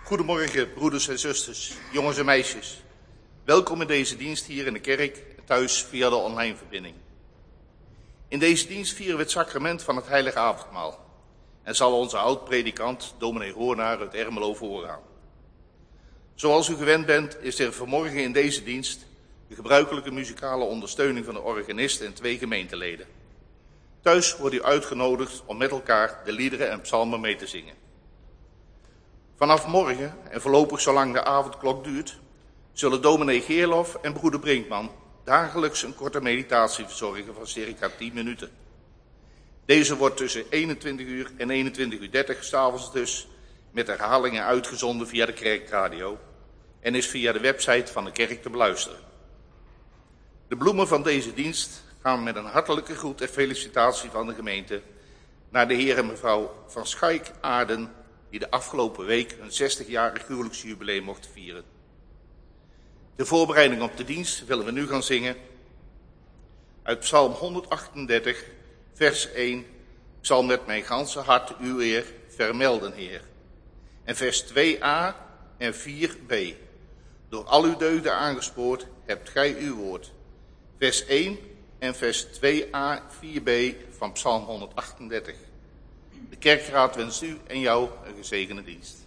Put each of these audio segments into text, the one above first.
Goedemorgen, broeders en zusters, jongens en meisjes. Welkom in deze dienst hier in de kerk, thuis via de online verbinding. In deze dienst vieren we het sacrament van het heilige avondmaal. En zal onze oud-predikant, dominee Hoornaar, uit Ermelo voorgaan. Zoals u gewend bent, is er vanmorgen in deze dienst de gebruikelijke muzikale ondersteuning van de organist en 2 gemeenteleden. Thuis wordt u uitgenodigd om met elkaar de liederen en psalmen mee te zingen. Vanaf morgen, en voorlopig zolang de avondklok duurt, zullen dominee Geerlof en broeder Brinkman dagelijks een korte meditatie verzorgen van circa 10 minuten. Deze wordt tussen 21 uur en 21:30 uur 's avonds dus met herhalingen uitgezonden via de kerkradio en is via de website van de kerk te beluisteren. De bloemen van deze dienst gaan met een hartelijke groet en felicitatie van de gemeente naar de heer en mevrouw van Schaik Aarden, die de afgelopen week hun 60-jarig huwelijksjubileum mochten vieren. De voorbereiding op de dienst willen we nu gaan zingen uit Psalm 138, vers 1. Ik zal met mijn ganse hart uw eer vermelden, Heer. En vers 2a en 4b. Door al uw deugden aangespoord hebt gij uw woord. Vers 1 en vers 2a, 4b van Psalm 138. De kerkraad wenst u en jou een gezegende dienst.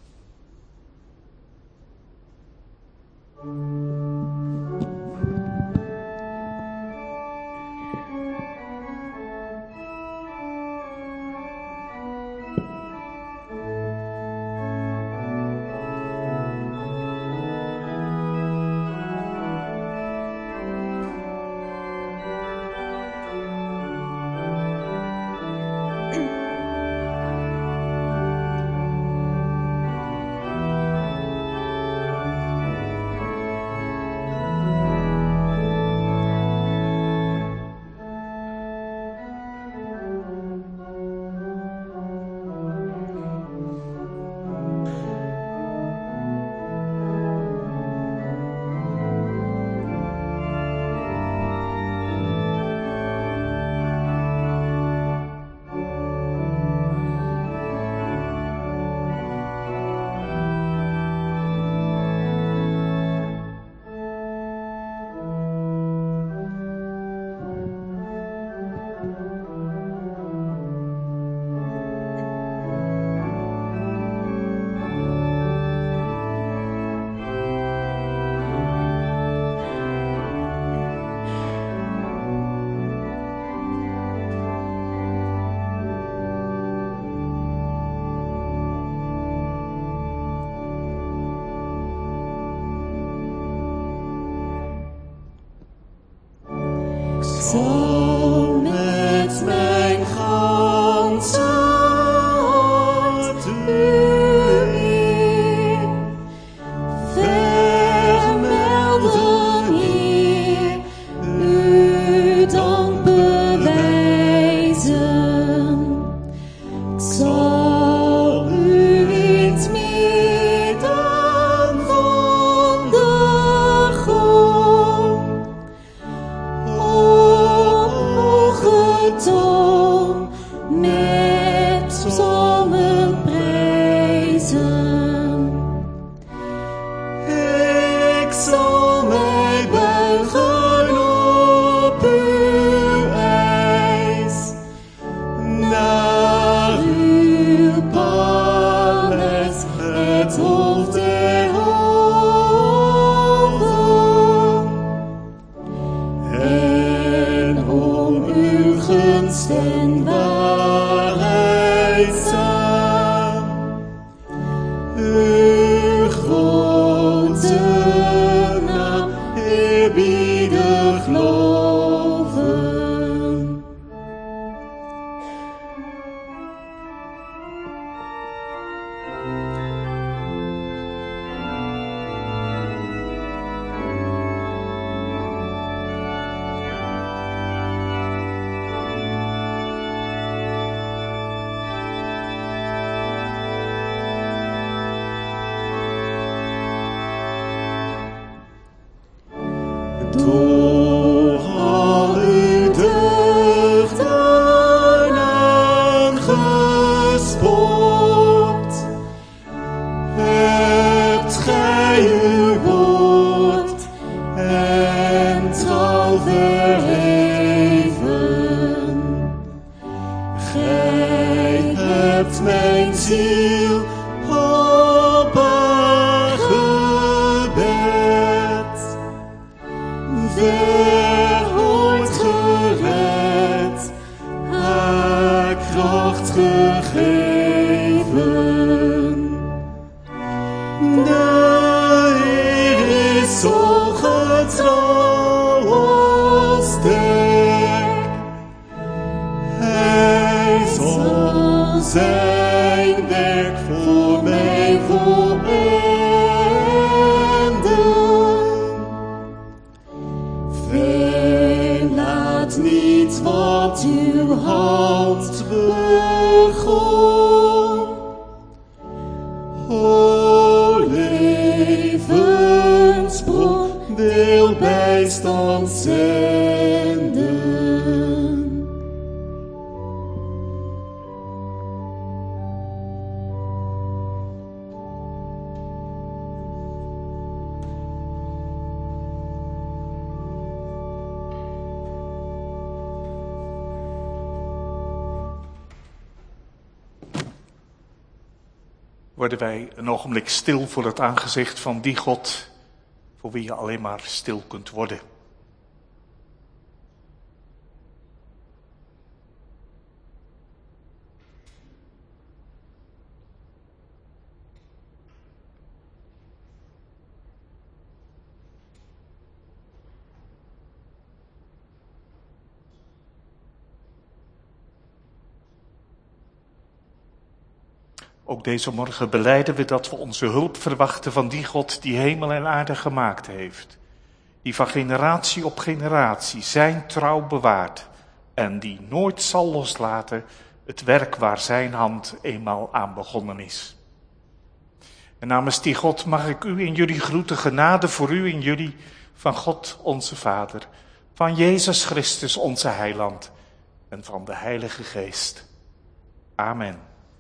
Zal met mijn ganse hart uw eer vermelden, Heer, uw dank bewijzen. Ik zal u in het midden van de grond toon met psalmen prijzen. Ik zal mij buigen op uw eis, naar uw paleis, het hoofd der hoven, en om uw gunst en waarheid saam, uw grote naam eerbiedig loven. Door al uw deugden aangespoord, gij uw woord en trouw verheven. Gij hebt mijn ziel op haar gebed. Ooit gered, haar kracht gegeven. De Heer is zo getrouw als sterk. Hij zal zijn werk voor mij volenden. Verlaat niet wat uw hand begon. O levensbron, wil bijstand zenden. Worden wij een ogenblik stil voor het aangezicht van die God, voor wie je alleen maar stil kunt worden. Ook deze morgen belijden we dat we onze hulp verwachten van die God die hemel en aarde gemaakt heeft. Die van generatie op generatie zijn trouw bewaart en die nooit zal loslaten het werk waar zijn hand eenmaal aan begonnen is. En namens die God mag ik u in jullie groeten, genade voor u en jullie, van God onze Vader, van Jezus Christus onze Heiland en van de Heilige Geest. Amen.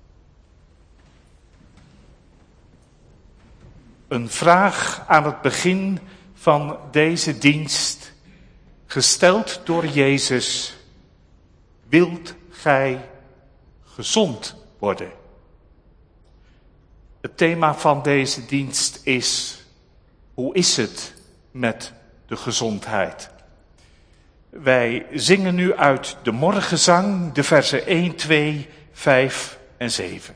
Een vraag aan het begin van deze dienst, gesteld door Jezus. Wilt gij gezond worden? Het thema van deze dienst is: hoe is het met de gezondheid? Wij zingen nu uit de morgenzang de versen 1, 2, 5 en 7.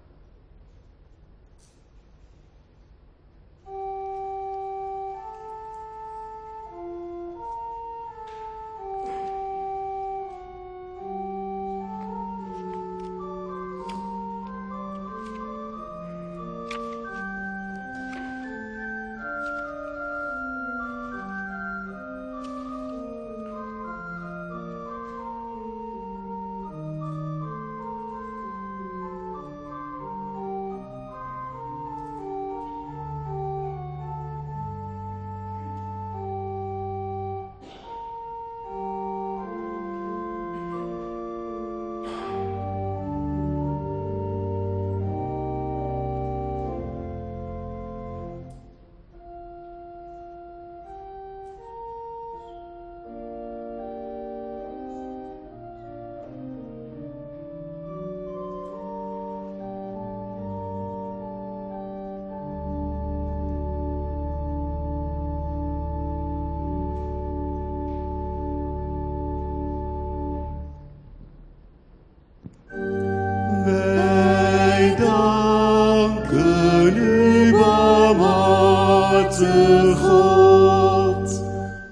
God,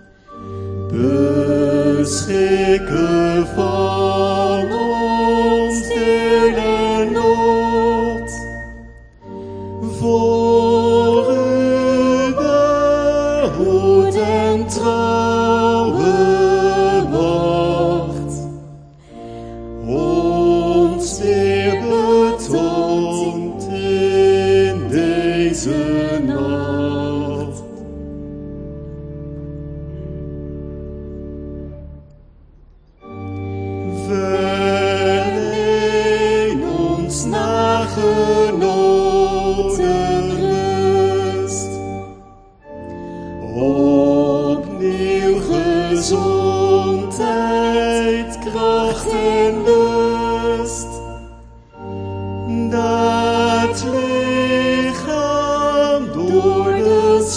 beschikken van ons hele nood, voor uw hoed en trouwe wacht, ons weer betoont in deze nacht. Verleen ons nagenoten rust.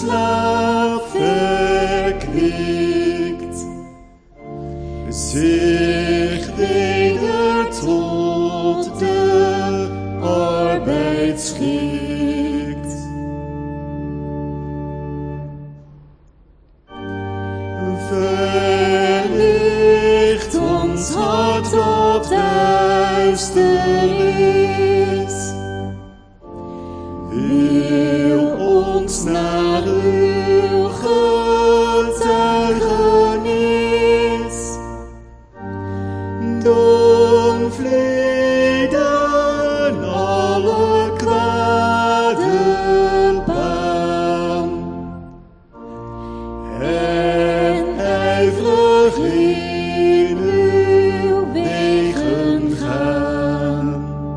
slaap verkwikt, zich weder tot de arbeid schikt. Verlicht ons hart dat duister is, wil ons naar uw getuigenis, dan vleden alle kwaden baan, en ijverig in uw wegen gaan.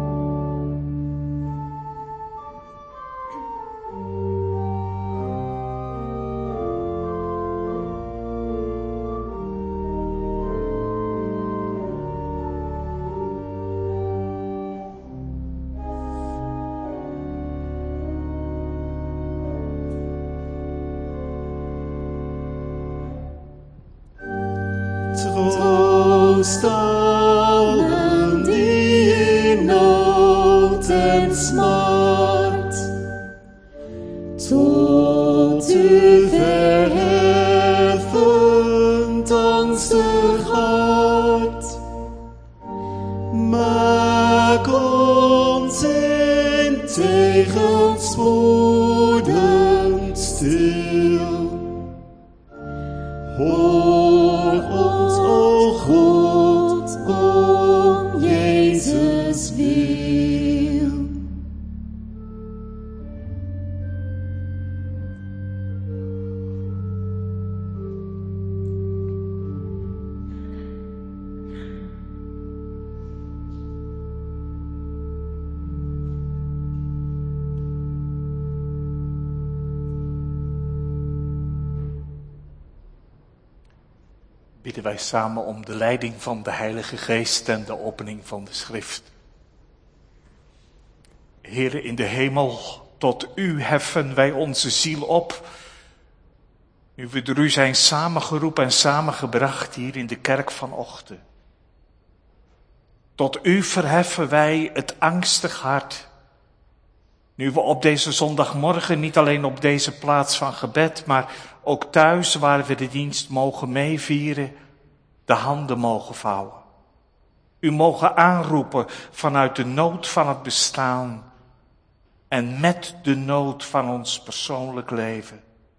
Troost allen die in nood en smart tot u verheffend angstig hart. Maak ons in tegenspoeden stil. Hoor ons, o God, om Jezus wil. Bidden wij samen om de leiding van de Heilige Geest en de opening van de Schrift. Heere in de hemel, tot u heffen wij onze ziel op. Nu we door u zijn samengeroepen en samengebracht hier in de kerk vanochtend. Tot u verheffen wij het angstig hart. Nu we op deze zondagmorgen niet alleen op deze plaats van gebed, maar ook thuis waar we de dienst mogen meevieren, de handen mogen vouwen. U mogen aanroepen vanuit de nood van het bestaan en met de nood van ons persoonlijk leven.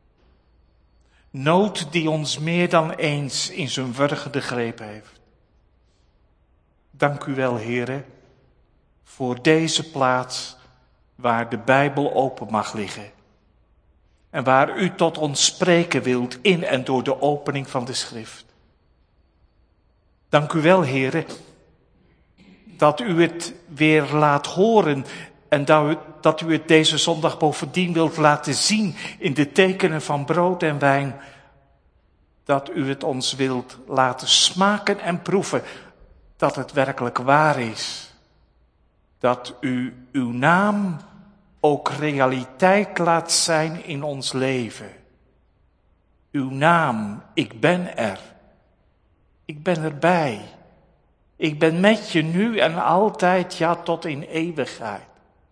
Nood die ons meer dan eens in zijn wurgende greep heeft. Dank u wel, Heere, voor deze plaats waar de Bijbel open mag liggen. En waar u tot ons spreken wilt in en door de opening van de Schrift. Dank u wel, Heere, dat u het weer laat horen en dat u het deze zondag bovendien wilt laten zien in de tekenen van brood en wijn. Dat u het ons wilt laten smaken en proeven dat het werkelijk waar is. Dat u uw naam ook realiteit laat zijn in ons leven. Uw naam, ik ben er. Ik ben erbij. Ik ben met je nu en altijd, ja tot in eeuwigheid.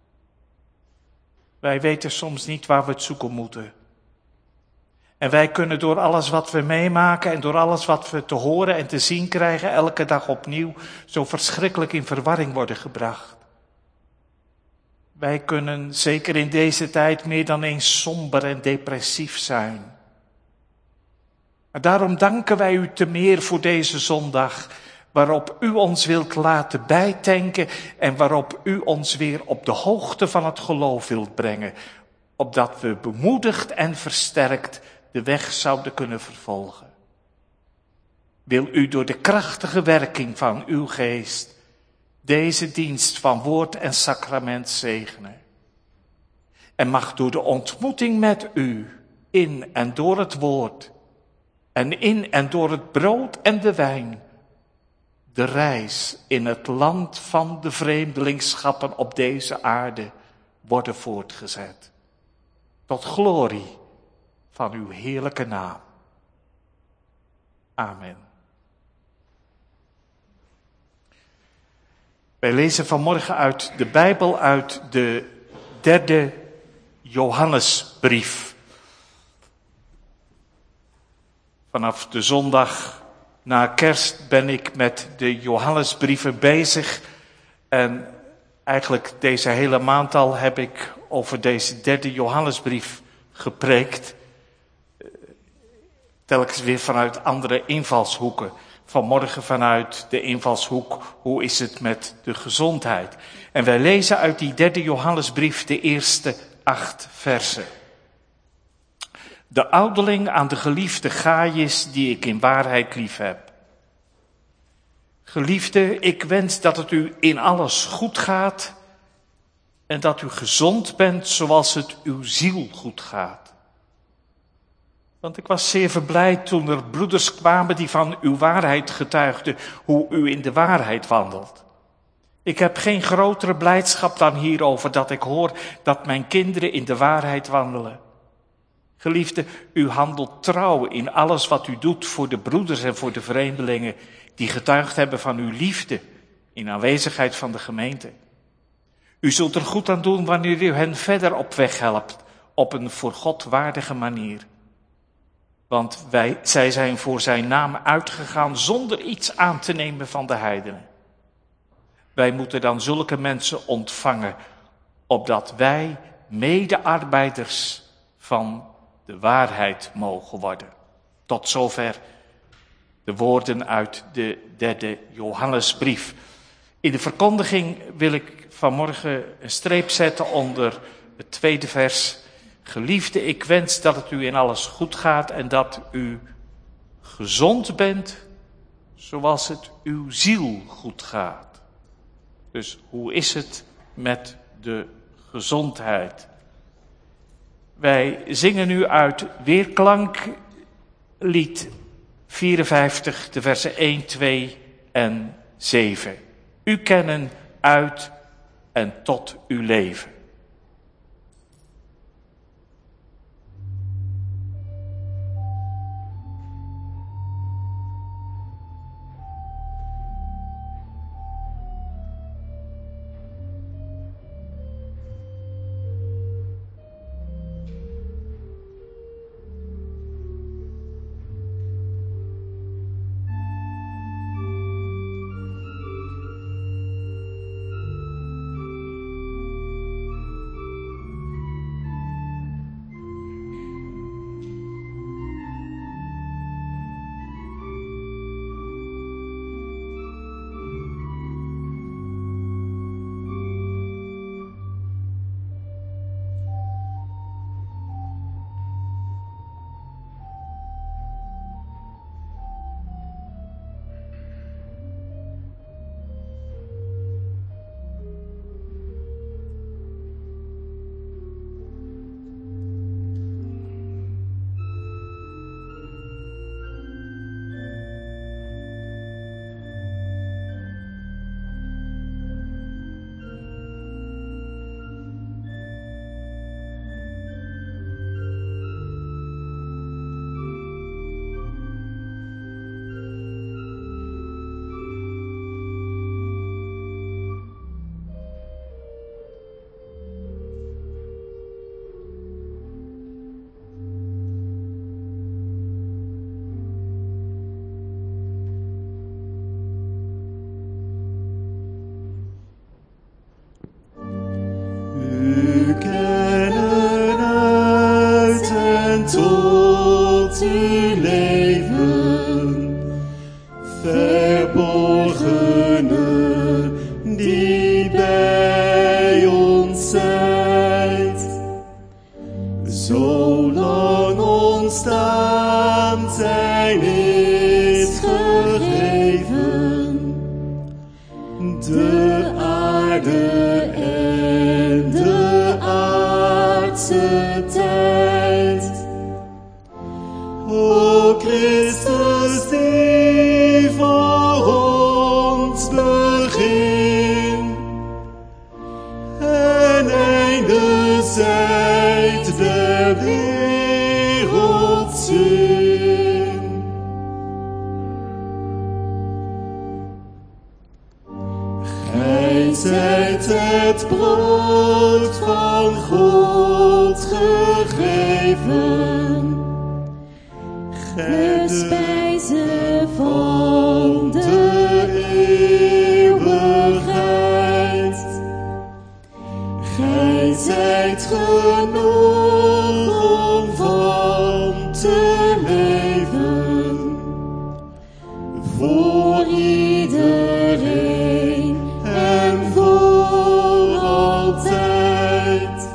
Wij weten soms niet waar we het zoeken moeten. En wij kunnen door alles wat we meemaken en door alles wat we te horen en te zien krijgen, elke dag opnieuw, zo verschrikkelijk in verwarring worden gebracht. Wij kunnen zeker in deze tijd meer dan eens somber en depressief zijn. En daarom danken wij u te meer voor deze zondag, waarop u ons wilt laten bijtanken en waarop u ons weer op de hoogte van het geloof wilt brengen, opdat we bemoedigd en versterkt de weg zouden kunnen vervolgen. Wil u door de krachtige werking van uw geest deze dienst van woord en sacrament zegenen. En mag door de ontmoeting met u in en door het woord en in en door het brood en de wijn de reis in het land van de vreemdelingschappen op deze aarde worden voortgezet. Tot glorie van uw heerlijke naam. Amen. Wij lezen vanmorgen uit de Bijbel uit de 3e Johannesbrief. Vanaf de zondag na kerst ben ik met de Johannesbrieven bezig. En eigenlijk deze hele maand al heb ik over deze 3e Johannesbrief gepreekt. Telkens weer vanuit andere invalshoeken. Vanmorgen vanuit de invalshoek, hoe is het met de gezondheid? En wij lezen uit die 3e Johannesbrief de eerste 8 versen. De ouderling aan de geliefde Gaius, die ik in waarheid lief heb. Geliefde, ik wens dat het u in alles goed gaat en dat u gezond bent zoals het uw ziel goed gaat. Want ik was zeer verblijd toen er broeders kwamen die van uw waarheid getuigden, hoe u in de waarheid wandelt. Ik heb geen grotere blijdschap dan hierover dat ik hoor dat mijn kinderen in de waarheid wandelen. Geliefde, u handelt trouw in alles wat u doet voor de broeders en voor de vreemdelingen die getuigd hebben van uw liefde in aanwezigheid van de gemeente. U zult er goed aan doen wanneer u hen verder op weg helpt, op een voor God waardige manier. Want zij zijn voor zijn naam uitgegaan zonder iets aan te nemen van de heidenen. Wij moeten dan zulke mensen ontvangen, opdat wij medearbeiders van de waarheid mogen worden. Tot zover de woorden uit de 3e Johannesbrief. In de verkondiging wil ik vanmorgen een streep zetten onder het 2e vers. Geliefde, ik wens dat het u in alles goed gaat en dat u gezond bent zoals het uw ziel goed gaat. Dus hoe is het met de gezondheid? Wij zingen nu uit Weerklank, lied 54, de versen 1, 2 en 7. U kennen uit en tot uw leven. tot uw leven, verborgene die bij ons zijt. Zolang ons staan zijn is gegeven, de aarde en de aardse tijd. O Christus, die voor ons begin en einde zijt der wereld. zijt het brood van God gegeven, de spijze van de eeuwigheid. Gij zijt genoeg om van te leven, voor iedereen en voor altijd.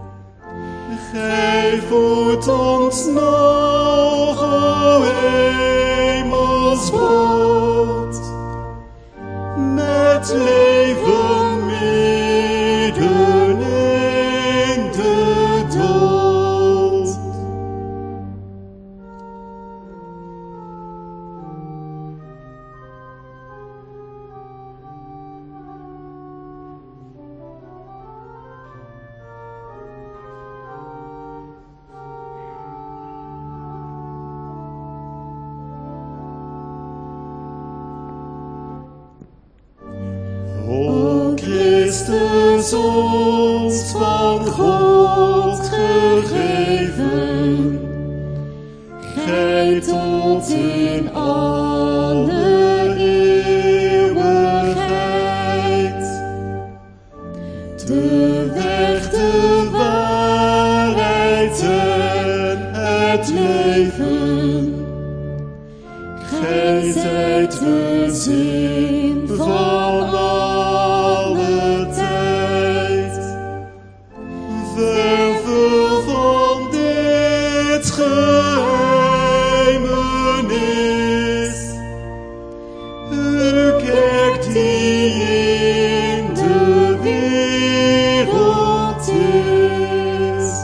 Gij voedt ons nog, o hemelsbrood, met leven midden in de dood. O Christus, ons van God gegeven, gij tot in alle eeuwigheid, de weg, de waarheid en het leven. Gij zijt de zin van alle tijd. Vervul van dit geheimenis uw kerk die in de wereld is.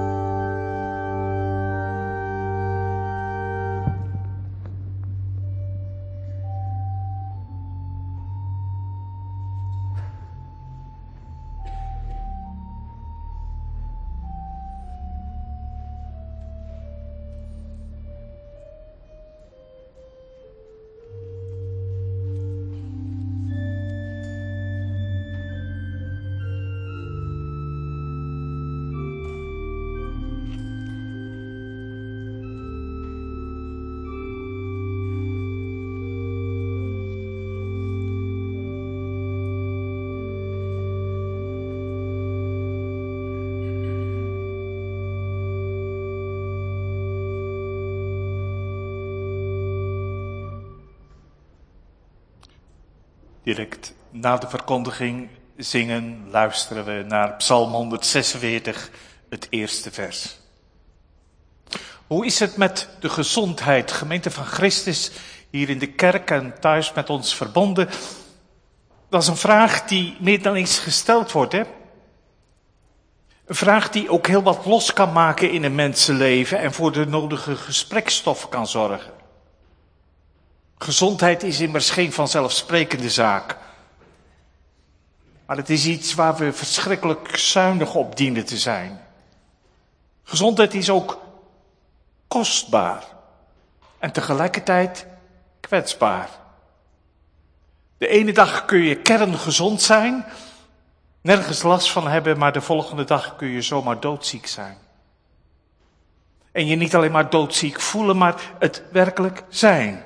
Direct na de verkondiging luisteren we naar Psalm 146, het eerste vers. Hoe is het met de gezondheid, gemeente van Christus, hier in de kerk en thuis met ons verbonden? Dat is een vraag die meer dan eens gesteld wordt, hè? Een vraag die ook heel wat los kan maken in een mensenleven en voor de nodige gesprekstof kan zorgen. Gezondheid is immers geen vanzelfsprekende zaak. Maar het is iets waar we verschrikkelijk zuinig op dienen te zijn. Gezondheid is ook kostbaar en tegelijkertijd kwetsbaar. De ene dag kun je kerngezond zijn, nergens last van hebben, maar de volgende dag kun je zomaar doodziek zijn. En je niet alleen maar doodziek voelen, maar het werkelijk zijn.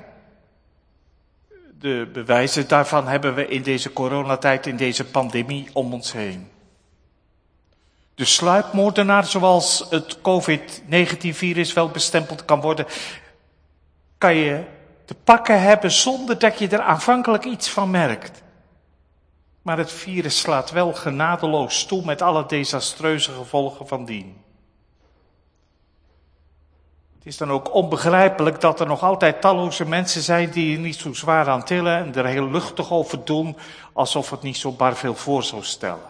De bewijzen daarvan hebben we in deze coronatijd, in deze pandemie om ons heen. De sluipmoordenaar, zoals het COVID-19-virus wel bestempeld kan worden, kan je te pakken hebben zonder dat je er aanvankelijk iets van merkt. Maar het virus slaat wel genadeloos toe met alle desastreuze gevolgen van dien. Het is dan ook onbegrijpelijk dat er nog altijd talloze mensen zijn die er niet zo zwaar aan tillen en er heel luchtig over doen, alsof het niet zo bar veel voor zou stellen.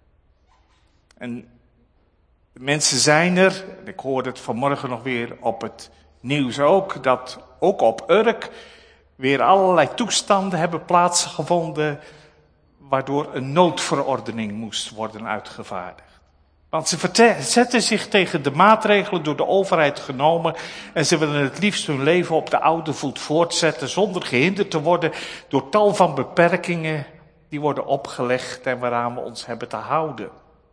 En de mensen zijn er, en ik hoorde het vanmorgen nog weer op het nieuws ook, dat ook op Urk weer allerlei toestanden hebben plaatsgevonden, waardoor een noodverordening moest worden uitgevaardigd. Want ze verzetten zich tegen de maatregelen door de overheid genomen en ze willen het liefst hun leven op de oude voet voortzetten zonder gehinderd te worden door tal van beperkingen die worden opgelegd en waaraan we ons hebben te houden.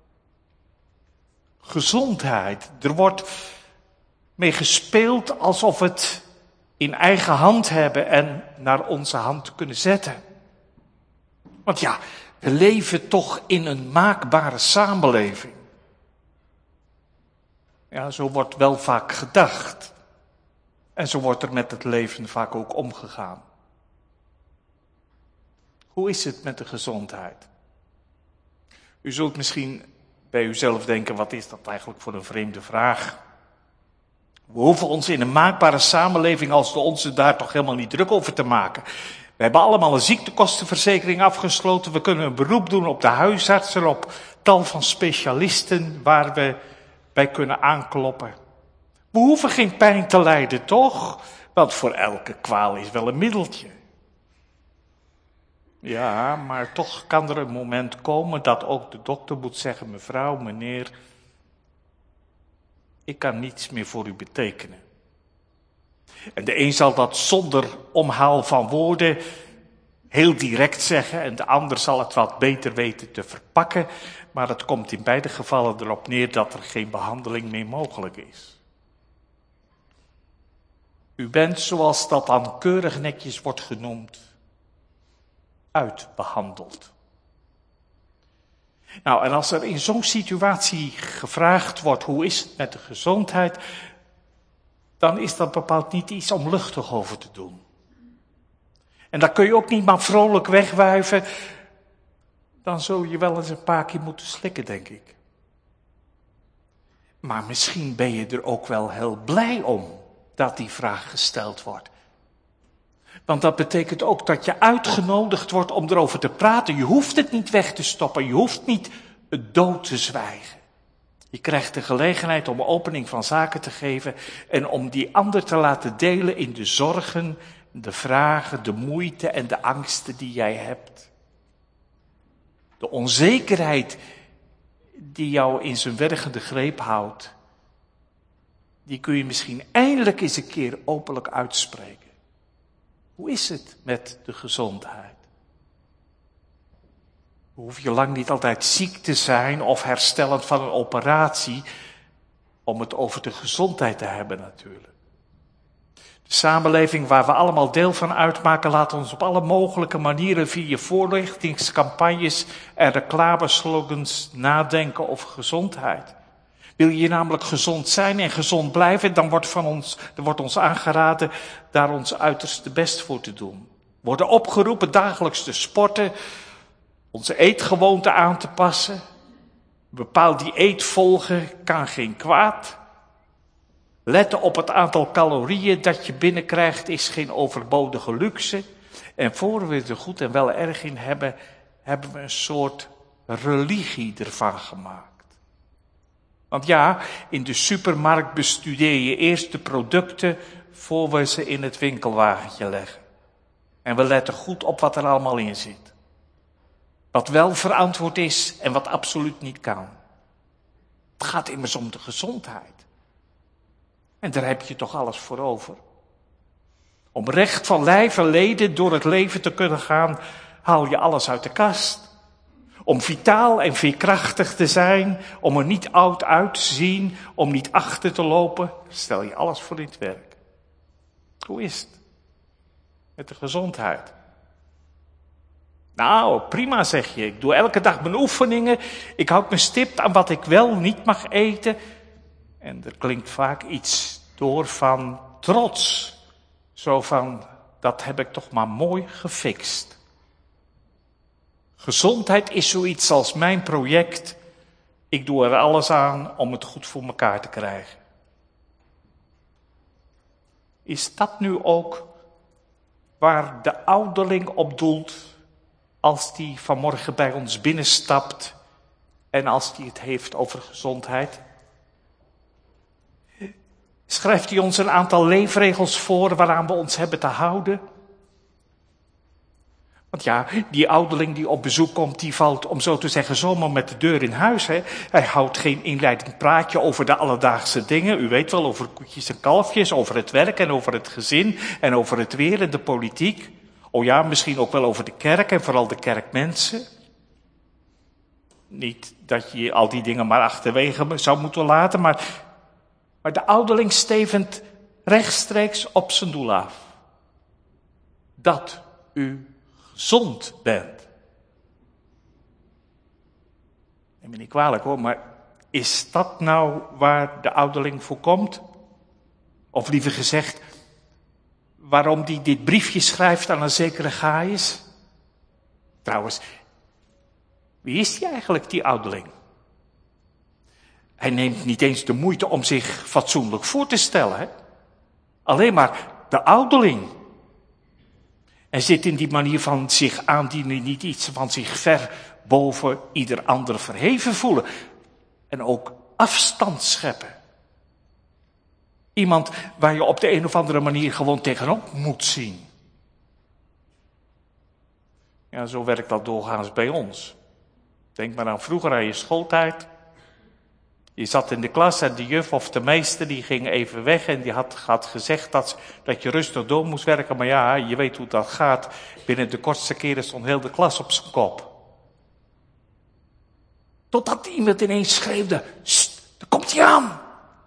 Gezondheid. Er wordt mee gespeeld alsof we het in eigen hand hebben en naar onze hand kunnen zetten. Want ja, we leven toch in een maakbare samenleving. Ja, zo wordt wel vaak gedacht. En zo wordt er met het leven vaak ook omgegaan. Hoe is het met de gezondheid? U zult misschien bij uzelf denken, wat is dat eigenlijk voor een vreemde vraag? We hoeven ons in een maakbare samenleving als de onze daar toch helemaal niet druk over te maken. We hebben allemaal een ziektekostenverzekering afgesloten. We kunnen een beroep doen op de huisartsen, op tal van specialisten waar we bij kunnen aankloppen. We hoeven geen pijn te lijden, toch? Want voor elke kwaal is wel een middeltje. Ja, maar toch kan er een moment komen dat ook de dokter moet zeggen, mevrouw, meneer, ik kan niets meer voor u betekenen. En de een zal dat zonder omhaal van woorden heel direct zeggen en de ander zal het wat beter weten te verpakken, maar het komt in beide gevallen erop neer dat er geen behandeling meer mogelijk is. U bent, zoals dat dan keurig netjes wordt genoemd, uitbehandeld. Nou, en als er in zo'n situatie gevraagd wordt, hoe is het met de gezondheid, dan is dat bepaald niet iets om luchtig over te doen. En dan kun je ook niet maar vrolijk wegwuiven, dan zul je wel eens een paar keer moeten slikken, denk ik. Maar misschien ben je er ook wel heel blij om dat die vraag gesteld wordt. Want dat betekent ook dat je uitgenodigd wordt om erover te praten. Je hoeft het niet weg te stoppen, je hoeft niet het dood te zwijgen. Je krijgt de gelegenheid om opening van zaken te geven en om die ander te laten delen in de zorgen, de vragen, de moeite en de angsten die jij hebt. De onzekerheid die jou in zijn wergende greep houdt, die kun je misschien eindelijk eens een keer openlijk uitspreken. Hoe is het met de gezondheid? Hoef je lang niet altijd ziek te zijn of herstellend van een operatie om het over de gezondheid te hebben natuurlijk. De samenleving waar we allemaal deel van uitmaken laat ons op alle mogelijke manieren via voorlichtingscampagnes en reclameslogans nadenken over gezondheid. Wil je namelijk gezond zijn en gezond blijven, dan wordt ons aangeraden daar ons uiterste best voor te doen. We worden opgeroepen dagelijks te sporten, onze eetgewoonten aan te passen. Een bepaald dieet volgen kan geen kwaad. Letten op het aantal calorieën dat je binnenkrijgt is geen overbodige luxe. En voor we er goed en wel erg in hebben, hebben we een soort religie ervan gemaakt. Want ja, in de supermarkt bestudeer je eerst de producten voor we ze in het winkelwagentje leggen. En we letten goed op wat er allemaal in zit. Wat wel verantwoord is en wat absoluut niet kan. Het gaat immers om de gezondheid. En daar heb je toch alles voor over. Om recht van lijf en leden door het leven te kunnen gaan, haal je alles uit de kast. Om vitaal en veerkrachtig te zijn, om er niet oud uit te zien, om niet achter te lopen, stel je alles voor in het werk. Hoe is het met de gezondheid? Nou, prima zeg je. Ik doe elke dag mijn oefeningen. Ik houd me stipt aan wat ik wel niet mag eten. En er klinkt vaak iets door van trots. Zo van, dat heb ik toch maar mooi gefixt. Gezondheid is zoiets als mijn project. Ik doe er alles aan om het goed voor elkaar te krijgen. Is dat nu ook waar de ouderling op doelt als die vanmorgen bij ons binnenstapt en als die het heeft over gezondheid? Schrijft hij ons een aantal leefregels voor waaraan we ons hebben te houden? Want ja, die ouderling die op bezoek komt, die valt, om zo te zeggen, zomaar met de deur in huis. Hè. Hij houdt geen inleidend praatje over de alledaagse dingen. U weet wel, over koetjes en kalfjes, over het werk en over het gezin en over het weer en de politiek. Oh ja, misschien ook wel over de kerk en vooral de kerkmensen. Niet dat je al die dingen maar achterwege zou moeten laten, maar de ouderling stevend rechtstreeks op zijn doel af. Dat u gezond bent. Neem me niet kwalijk hoor, maar is dat nou waar de ouderling voor komt? Of liever gezegd, waarom hij dit briefje schrijft aan een zekere Gaius? Trouwens, wie is die eigenlijk, die ouderling? Hij neemt niet eens de moeite om zich fatsoenlijk voor te stellen. Hè? Alleen maar de ouderling. En zit in die manier van zich aandienen niet iets van zich ver boven ieder ander verheven voelen. En ook afstand scheppen. Iemand waar je op de een of andere manier gewoon tegenop moet zien. Ja, zo werkt dat doorgaans bij ons. Denk maar aan vroeger aan je schooltijd. Je zat in de klas en de juf of de meester die ging even weg en die had gezegd dat je rustig door moest werken. Maar ja, je weet hoe dat gaat. Binnen de kortste keren stond heel de klas op zijn kop. Totdat iemand ineens schreeuwde, "Sst, daar komt hij aan."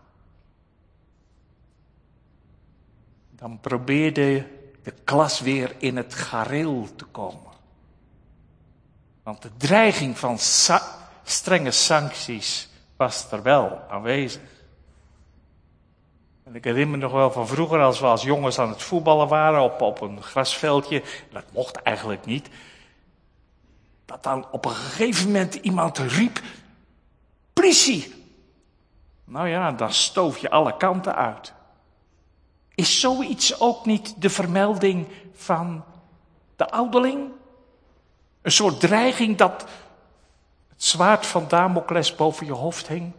Dan probeerde de klas weer in het gareel te komen. Want de dreiging van strenge sancties was er wel aanwezig. En ik herinner me nog wel van vroeger, als we als jongens aan het voetballen waren op een grasveldje. Dat mocht eigenlijk niet. Dat dan op een gegeven moment iemand riep, "Politie!" Nou ja, dan stoof je alle kanten uit. Is zoiets ook niet de vermelding van de ouderling? Een soort dreiging dat het zwaard van Damocles boven je hoofd hing?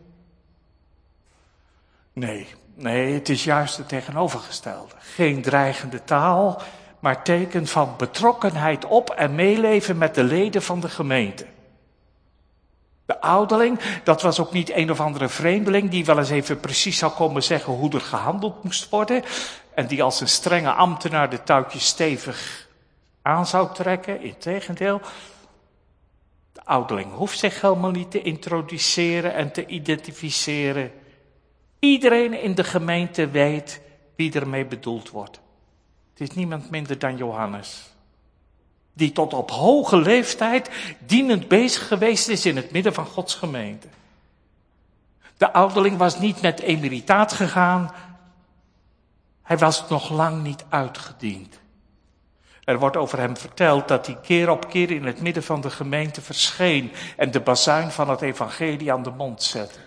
Nee, het is juist het tegenovergestelde. Geen dreigende taal, maar teken van betrokkenheid op en meeleven met de leden van de gemeente. De ouderling, dat was ook niet een of andere vreemdeling die wel eens even precies zou komen zeggen hoe er gehandeld moest worden. En die als een strenge ambtenaar de touwtjes stevig aan zou trekken. Integendeel, de ouderling hoeft zich helemaal niet te introduceren en te identificeren. Iedereen in de gemeente weet wie ermee bedoeld wordt. Het is niemand minder dan Johannes. Die tot op hoge leeftijd dienend bezig geweest is in het midden van Gods gemeente. De ouderling was niet met emeritaat gegaan. Hij was nog lang niet uitgediend. Er wordt over hem verteld dat hij keer op keer in het midden van de gemeente verscheen en de bazuin van het evangelie aan de mond zette.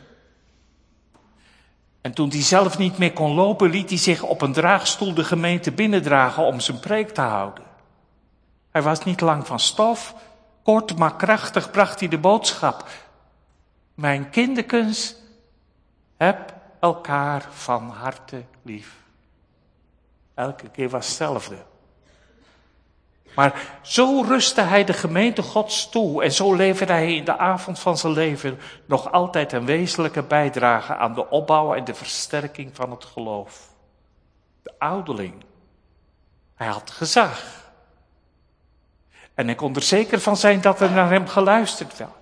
En toen hij zelf niet meer kon lopen, liet hij zich op een draagstoel de gemeente binnendragen om zijn preek te houden. Hij was niet lang van stof, kort maar krachtig bracht hij de boodschap. Mijn kinderkens, heb elkaar van harte lief. Elke keer was hetzelfde. Maar zo rustte hij de gemeente Gods toe en zo leverde hij in de avond van zijn leven nog altijd een wezenlijke bijdrage aan de opbouw en de versterking van het geloof. De ouderling. Hij had gezag. En hij kon er zeker van zijn dat er naar hem geluisterd werd.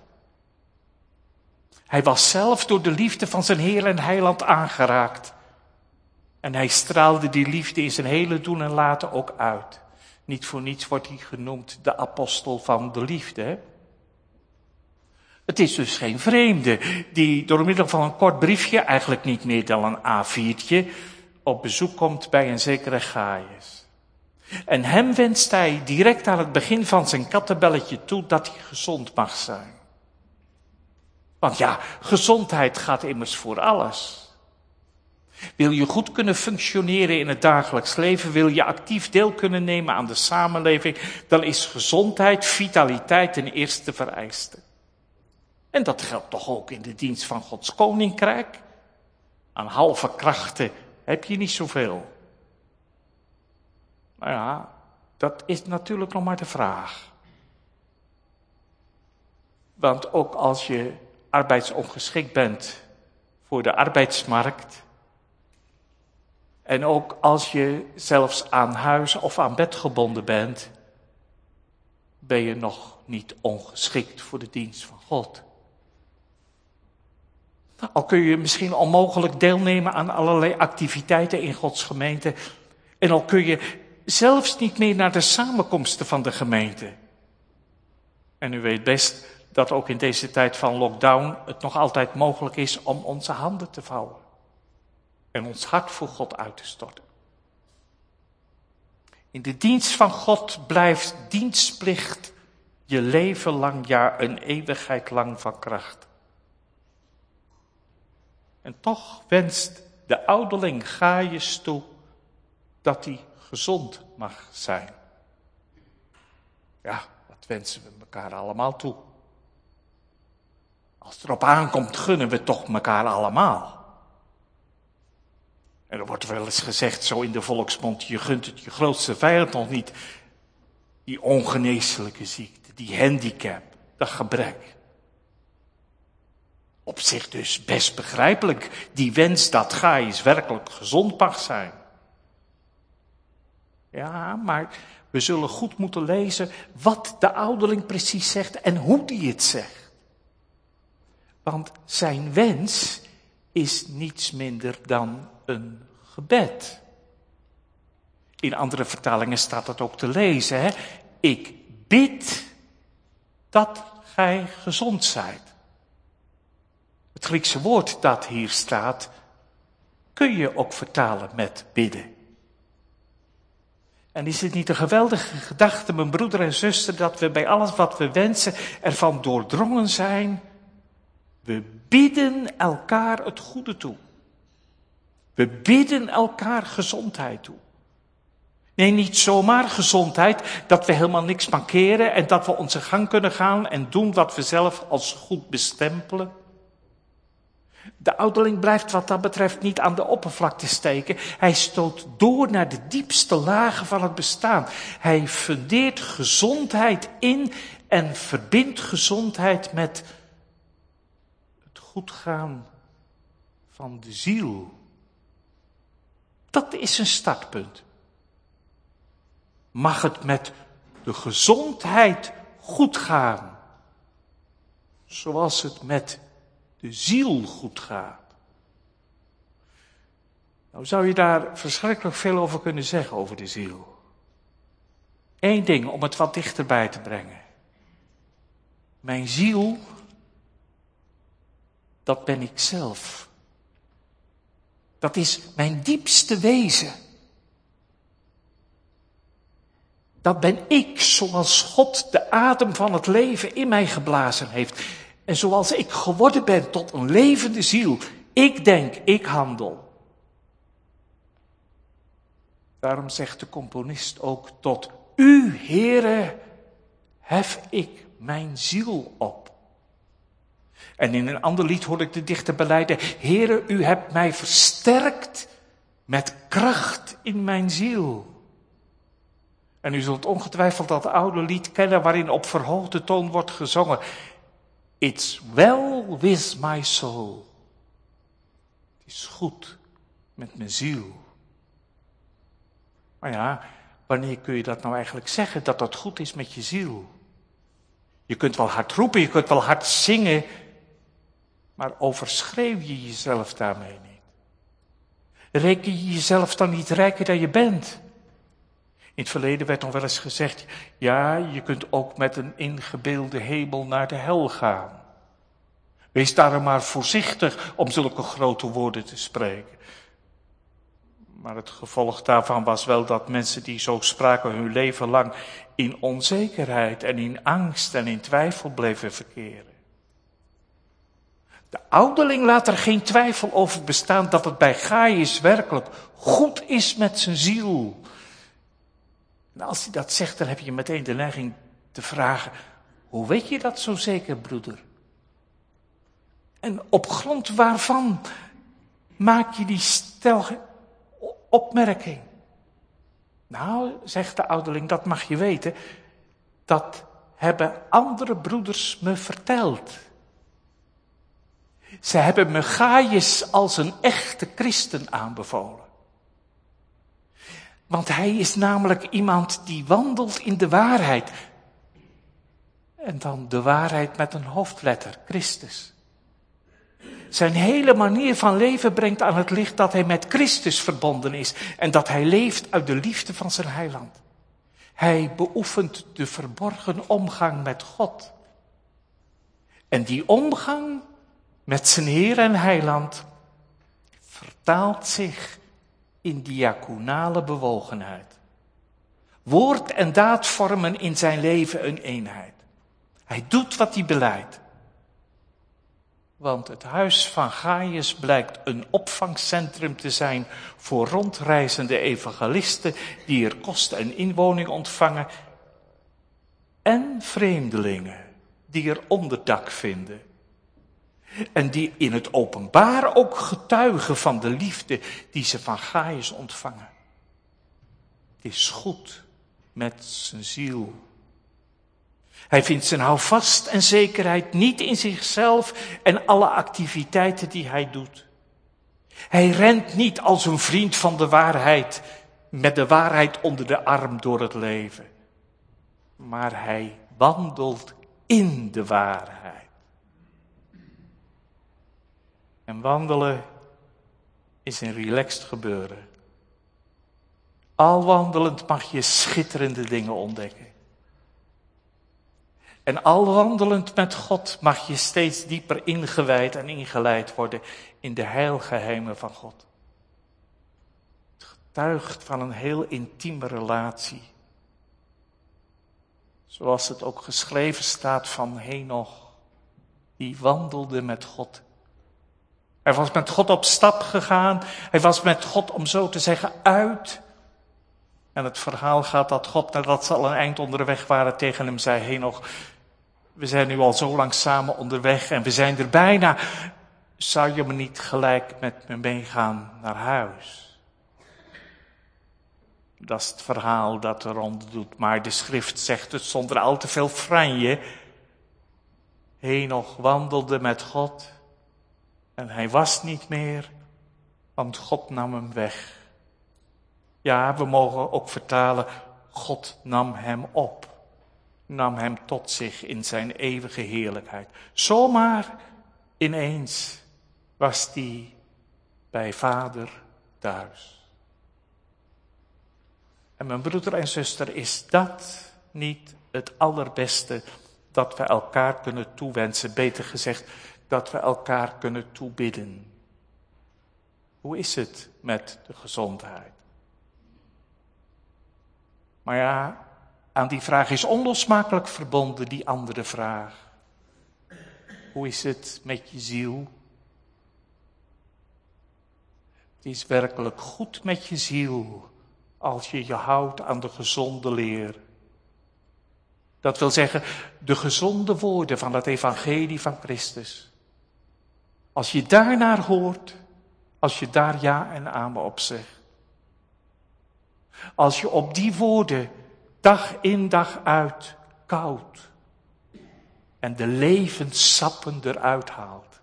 Hij was zelf door de liefde van zijn Heer en Heiland aangeraakt. En hij straalde die liefde in zijn hele doen en laten ook uit. Niet voor niets wordt hij genoemd de apostel van de liefde. Hè? Het is dus geen vreemde die door middel van een kort briefje, eigenlijk niet meer dan een A4'tje, op bezoek komt bij een zekere Gaius. En hem wenst hij direct aan het begin van zijn kattenbelletje toe dat hij gezond mag zijn. Want ja, gezondheid gaat immers voor alles. Wil je goed kunnen functioneren in het dagelijks leven, wil je actief deel kunnen nemen aan de samenleving, dan is gezondheid, vitaliteit een eerste vereiste. En dat geldt toch ook in de dienst van Gods koninkrijk? Aan halve krachten heb je niet zoveel. Nou ja, dat is natuurlijk nog maar de vraag. Want ook als je arbeidsongeschikt bent voor de arbeidsmarkt, en ook als je zelfs aan huis of aan bed gebonden bent, ben je nog niet ongeschikt voor de dienst van God. Al kun je misschien onmogelijk deelnemen aan allerlei activiteiten in Gods gemeente. En al kun je zelfs niet meer naar de samenkomsten van de gemeente. En u weet best dat ook in deze tijd van lockdown het nog altijd mogelijk is om onze handen te vouwen. En ons hart voor God uit te storten. In de dienst van God blijft dienstplicht je leven lang, ja een eeuwigheid lang van kracht. En toch wenst de ouderling Gaius toe dat hij gezond mag zijn. Ja, dat wensen we elkaar allemaal toe. Als het erop aankomt, gunnen we toch elkaar allemaal. En er wordt wel eens gezegd, zo in de volksmond, je gunt het je grootste vijand nog niet. Die ongeneeslijke ziekte, die handicap, dat gebrek. Op zich dus best begrijpelijk, die wens dat Gaius werkelijk gezond mag zijn. Ja, maar we zullen goed moeten lezen wat de ouderling precies zegt en hoe die het zegt. Want zijn wens is niets minder dan een gebed. In andere vertalingen staat dat ook te lezen. Hè? Ik bid dat gij gezond zijt. Het Griekse woord dat hier staat, kun je ook vertalen met bidden. En is het niet een geweldige gedachte, mijn broeder en zuster, dat we bij alles wat we wensen ervan doordrongen zijn? We bidden elkaar het goede toe. We bidden elkaar gezondheid toe. Nee, niet zomaar gezondheid, dat we helemaal niks mankeren en dat we onze gang kunnen gaan en doen wat we zelf als goed bestempelen. De ouderling blijft wat dat betreft niet aan de oppervlakte steken. Hij stoot door naar de diepste lagen van het bestaan. Hij fundeert gezondheid in en verbindt gezondheid met het goed gaan van de ziel. Dat is een startpunt. Mag het met de gezondheid goed gaan, zoals het met de ziel goed gaat. Nou zou je daar verschrikkelijk veel over kunnen zeggen, over de ziel. Eén ding om het wat dichterbij te brengen. Mijn ziel, dat ben ik zelf. Dat is mijn diepste wezen. Dat ben ik, zoals God de adem van het leven in mij geblazen heeft. En zoals ik geworden ben tot een levende ziel. Ik denk, ik handel. Daarom zegt de componist ook, tot u, Heere, hef ik mijn ziel op. En in een ander lied hoor ik de dichter belijden, Heere, u hebt mij versterkt met kracht in mijn ziel. En u zult ongetwijfeld dat oude lied kennen waarin op verhoogde toon wordt gezongen. It's well with my soul. Het is goed met mijn ziel. Maar ja, wanneer kun je dat nou eigenlijk zeggen, dat dat goed is met je ziel? Je kunt wel hard roepen, je kunt wel hard zingen, maar overschreeuw je jezelf daarmee niet? Reken je jezelf dan niet rijker dan je bent? In het verleden werd nog wel eens gezegd, ja, je kunt ook met een ingebeelde hemel naar de hel gaan. Wees daarom maar voorzichtig om zulke grote woorden te spreken. Maar het gevolg daarvan was wel dat mensen die zo spraken hun leven lang in onzekerheid en in angst en in twijfel bleven verkeren. De ouderling laat er geen twijfel over bestaan dat het bij Gaius werkelijk goed is met zijn ziel. En als hij dat zegt, dan heb je meteen de neiging te vragen, hoe weet je dat zo zeker, broeder? En op grond waarvan maak je die stellige opmerking? Nou, zegt de ouderling, dat mag je weten, dat hebben andere broeders me verteld. Ze hebben me Gaius als een echte christen aanbevolen. Want hij is namelijk iemand die wandelt in de waarheid. En dan de waarheid met een hoofdletter, Christus. Zijn hele manier van leven brengt aan het licht dat hij met Christus verbonden is en dat hij leeft uit de liefde van zijn heiland. Hij beoefent de verborgen omgang met God. En die omgang met zijn Heer en heiland vertaalt zich in diaconale bewogenheid. Woord en daad vormen in zijn leven een eenheid. Hij doet wat hij beleidt. Want het huis van Gaius blijkt een opvangcentrum te zijn voor rondreizende evangelisten die er kost en inwoning ontvangen. En vreemdelingen die er onderdak vinden. En die in het openbaar ook getuigen van de liefde die ze van Gaius ontvangen. Het is goed met zijn ziel. Hij vindt zijn houvast en zekerheid niet in zichzelf en alle activiteiten die hij doet. Hij rent niet als een vriend van de waarheid, met de waarheid onder de arm door het leven. Maar hij wandelt in de waarheid. En wandelen is een relaxed gebeuren. Al wandelend mag je schitterende dingen ontdekken. En al wandelend met God mag je steeds dieper ingewijd en ingeleid worden in de heilgeheimen van God. Het getuigt van een heel intieme relatie. Zoals het ook geschreven staat van Henoch, die wandelde met God. Hij was met God op stap gegaan, hij was met God om zo te zeggen uit. En het verhaal gaat dat God, nadat ze al een eind onderweg waren, tegen hem zei: Henoch, we zijn nu al zo lang samen onderweg en we zijn er bijna. Zou je me niet gelijk met me meegaan naar huis? Dat is het verhaal dat er rond doet, maar de schrift zegt het zonder al te veel franje. Henoch wandelde met God en hij was niet meer, want God nam hem weg. Ja, we mogen ook vertalen, God nam hem op. Nam hem tot zich in zijn eeuwige heerlijkheid. Zomaar ineens was hij bij Vader thuis. En mijn broeder en zuster, is dat niet het allerbeste dat we elkaar kunnen toewensen? Beter gezegd, dat we elkaar kunnen toebidden. Hoe is het met de gezondheid? Maar ja, aan die vraag is onlosmakelijk verbonden die andere vraag. Hoe is het met je ziel? Het is werkelijk goed met je ziel als je je houdt aan de gezonde leer. Dat wil zeggen, de gezonde woorden van het evangelie van Christus. Als je daarnaar hoort, als je daar ja en amen op zegt. Als je op die woorden dag in dag uit koud en de levenssappen eruit haalt,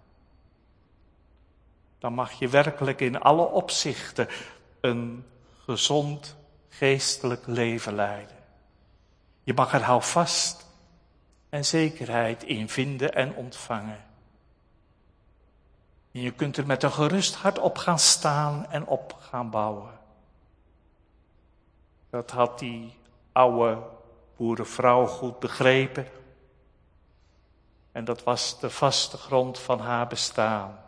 dan mag je werkelijk in alle opzichten een gezond geestelijk leven leiden. Je mag er houvast en zekerheid in vinden en ontvangen. En je kunt er met een gerust hart op gaan staan en op gaan bouwen. Dat had die oude boerenvrouw goed begrepen. En dat was de vaste grond van haar bestaan.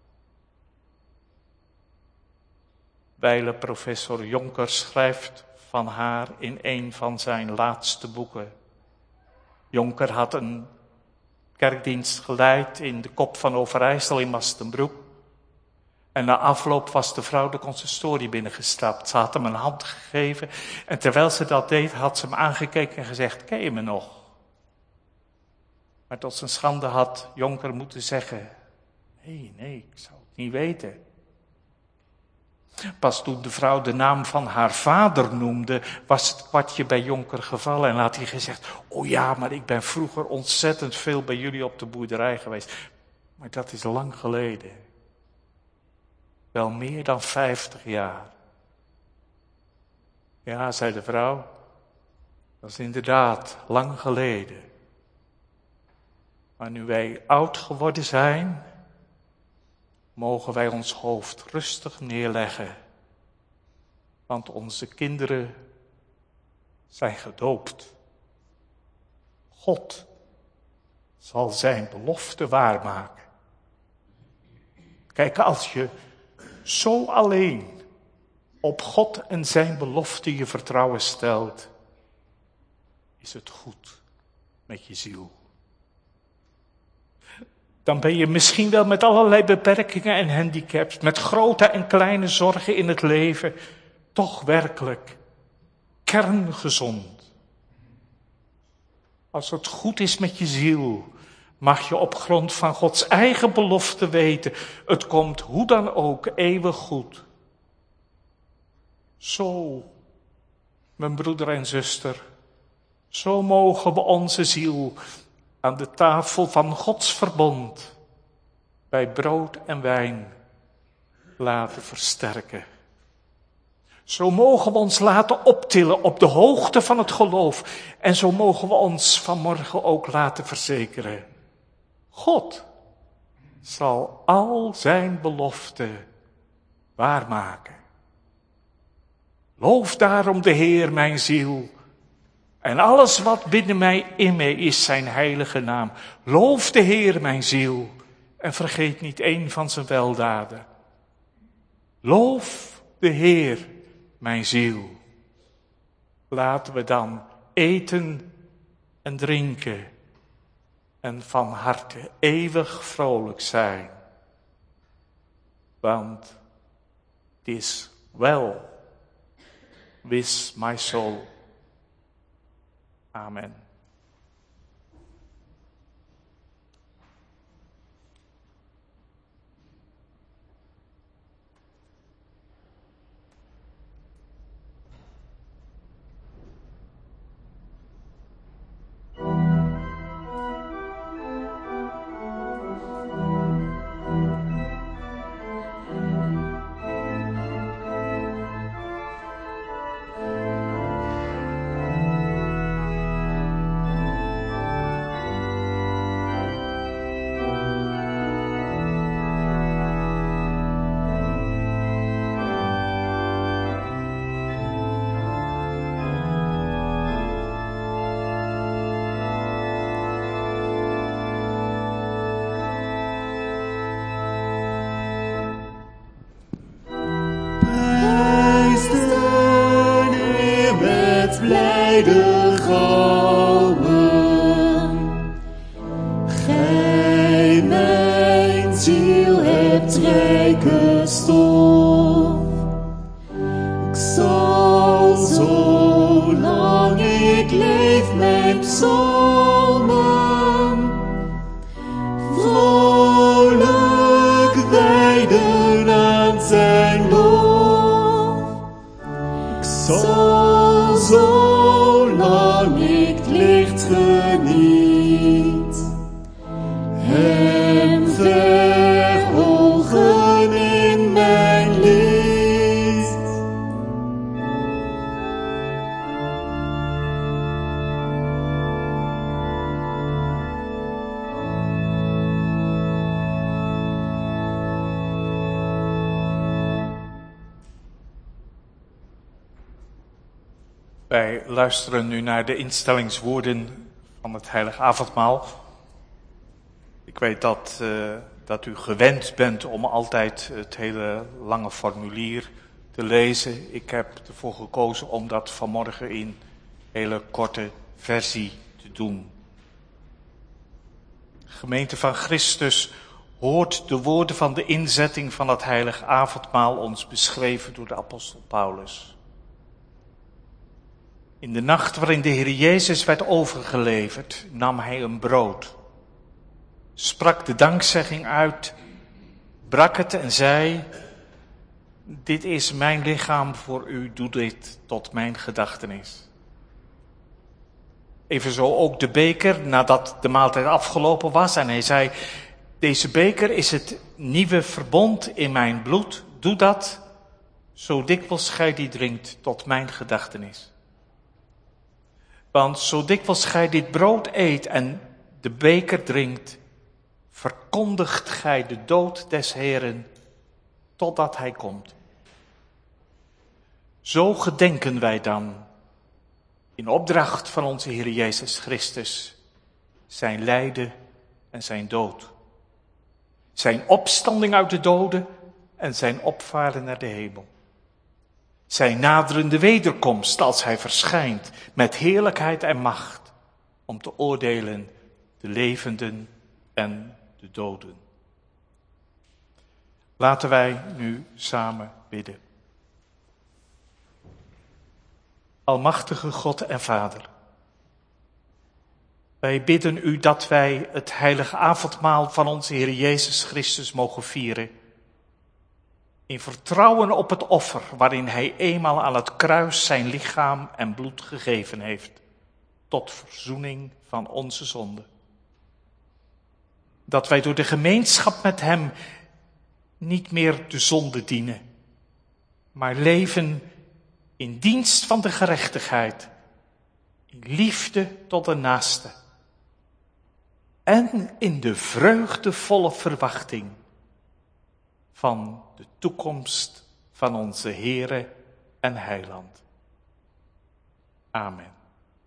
Wijle professor Jonker schrijft van haar in een van zijn laatste boeken. Jonker had een kerkdienst geleid in de Kop van Overijssel in Mastenbroek. En na afloop was de vrouw de consistorie binnengestapt. Ze had hem een hand gegeven en terwijl ze dat deed had ze hem aangekeken en gezegd: ken je me nog? Maar tot zijn schande had Jonker moeten zeggen: nee, ik zou het niet weten. Pas toen de vrouw de naam van haar vader noemde, was het kwartje bij Jonker gevallen en had hij gezegd: oh ja, maar ik ben vroeger ontzettend veel bij jullie op de boerderij geweest. Maar dat is lang geleden. Wel meer dan 50 jaar. Ja, zei de vrouw, dat is inderdaad lang geleden. Maar nu wij oud geworden zijn, mogen wij ons hoofd rustig neerleggen. Want onze kinderen zijn gedoopt. God zal zijn belofte waarmaken. Kijk, als je zo alleen op God en zijn belofte je vertrouwen stelt, is het goed met je ziel. Dan ben je misschien wel met allerlei beperkingen en handicaps, met grote en kleine zorgen in het leven, toch werkelijk kerngezond. Als het goed is met je ziel, mag je op grond van Gods eigen belofte weten, het komt hoe dan ook eeuwig goed. Zo, mijn broeder en zuster, zo mogen we onze ziel aan de tafel van Gods verbond bij brood en wijn laten versterken. Zo mogen we ons laten optillen op de hoogte van het geloof. En zo mogen we ons vanmorgen ook laten verzekeren. God zal al zijn beloften waarmaken. Loof daarom de Heer, mijn ziel. En alles wat binnen mij in mij is, zijn heilige naam. Loof de Heer, mijn ziel. En vergeet niet één van zijn weldaden. Loof de Heer, mijn ziel. Laten we dan eten en drinken en van harte eeuwig vrolijk zijn. Want het is wel with my soul. Amen. Gij, mijn ziel, hebt rijke stof. Ik zal, zolang ik leef, mijn psalmen vrolijk wijden aan zijn lof. Ik zal, zolang ik het licht geniet, hem verhogen in mijn lied. Wij luisteren nu naar de instellingswoorden van het Heilige Avondmaal. Ik weet dat u gewend bent om altijd het hele lange formulier te lezen. Ik heb ervoor gekozen om dat vanmorgen in hele korte versie te doen. Gemeente van Christus, hoort de woorden van de inzetting van het Heilige Avondmaal ons beschreven door de apostel Paulus. In de nacht waarin de Heer Jezus werd overgeleverd, nam hij een brood, sprak de dankzegging uit, brak het en zei: dit is mijn lichaam voor u, doe dit tot mijn gedachtenis. Evenzo ook de beker nadat de maaltijd afgelopen was en hij zei: deze beker is het nieuwe verbond in mijn bloed, doe dat zo dikwijls gij die drinkt tot mijn gedachtenis. Want zo dikwijls gij dit brood eet en de beker drinkt, verkondigt gij de dood des Heeren, totdat hij komt. Zo gedenken wij dan, in opdracht van onze Heer Jezus Christus, zijn lijden en zijn dood. Zijn opstanding uit de doden en zijn opvaren naar de hemel. Zijn naderende wederkomst als hij verschijnt met heerlijkheid en macht om te oordelen de levenden en de doden. Laten wij nu samen bidden. Almachtige God en Vader, wij bidden u dat wij het heilige avondmaal van onze Heer Jezus Christus mogen vieren, in vertrouwen op het offer waarin hij eenmaal aan het kruis zijn lichaam en bloed gegeven heeft, tot verzoening van onze zonden. Dat wij door de gemeenschap met hem niet meer de zonde dienen, maar leven in dienst van de gerechtigheid, in liefde tot de naaste en in de vreugdevolle verwachting van de toekomst van onze Heere en Heiland. Amen.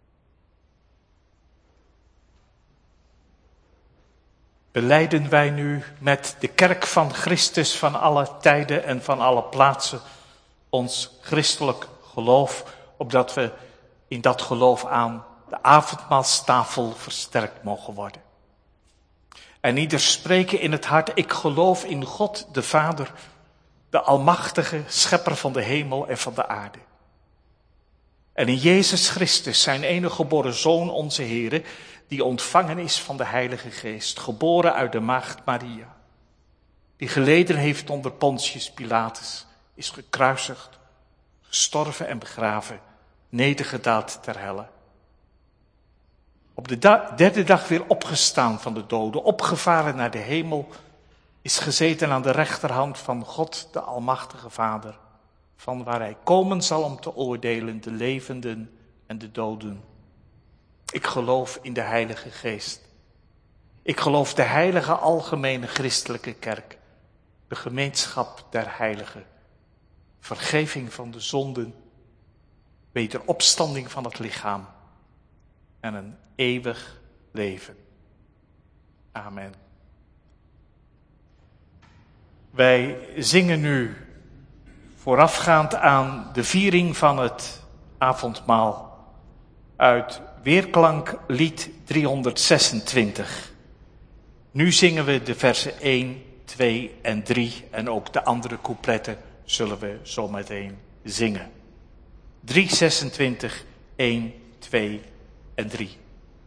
Belijden wij nu met de kerk van Christus van alle tijden en van alle plaatsen ons christelijk geloof, opdat we in dat geloof aan de avondmaalstafel versterkt mogen worden. En ieder spreken in het hart, ik geloof in God de Vader, de almachtige schepper van de hemel en van de aarde. En in Jezus Christus, zijn enige geboren Zoon, onze Heere, die ontvangen is van de Heilige Geest, geboren uit de maagd Maria, die geleden heeft onder Pontius Pilatus, is gekruisigd, gestorven en begraven, nedergedaald ter helle. Op de derde dag weer opgestaan van de doden, opgevaren naar de hemel, is gezeten aan de rechterhand van God, de Almachtige Vader, van waar hij komen zal om te oordelen de levenden en de doden. Ik geloof in de Heilige Geest. Ik geloof de heilige algemene christelijke kerk, de gemeenschap der heiligen, vergeving van de zonden, wederopstanding van het lichaam en een eeuwig leven. Amen. Wij zingen nu voorafgaand aan de viering van het avondmaal uit Weerklanklied 326. Nu zingen we de versen 1, 2 en 3 en ook de andere coupletten zullen we zo meteen zingen. 326, 1, 2 en 3.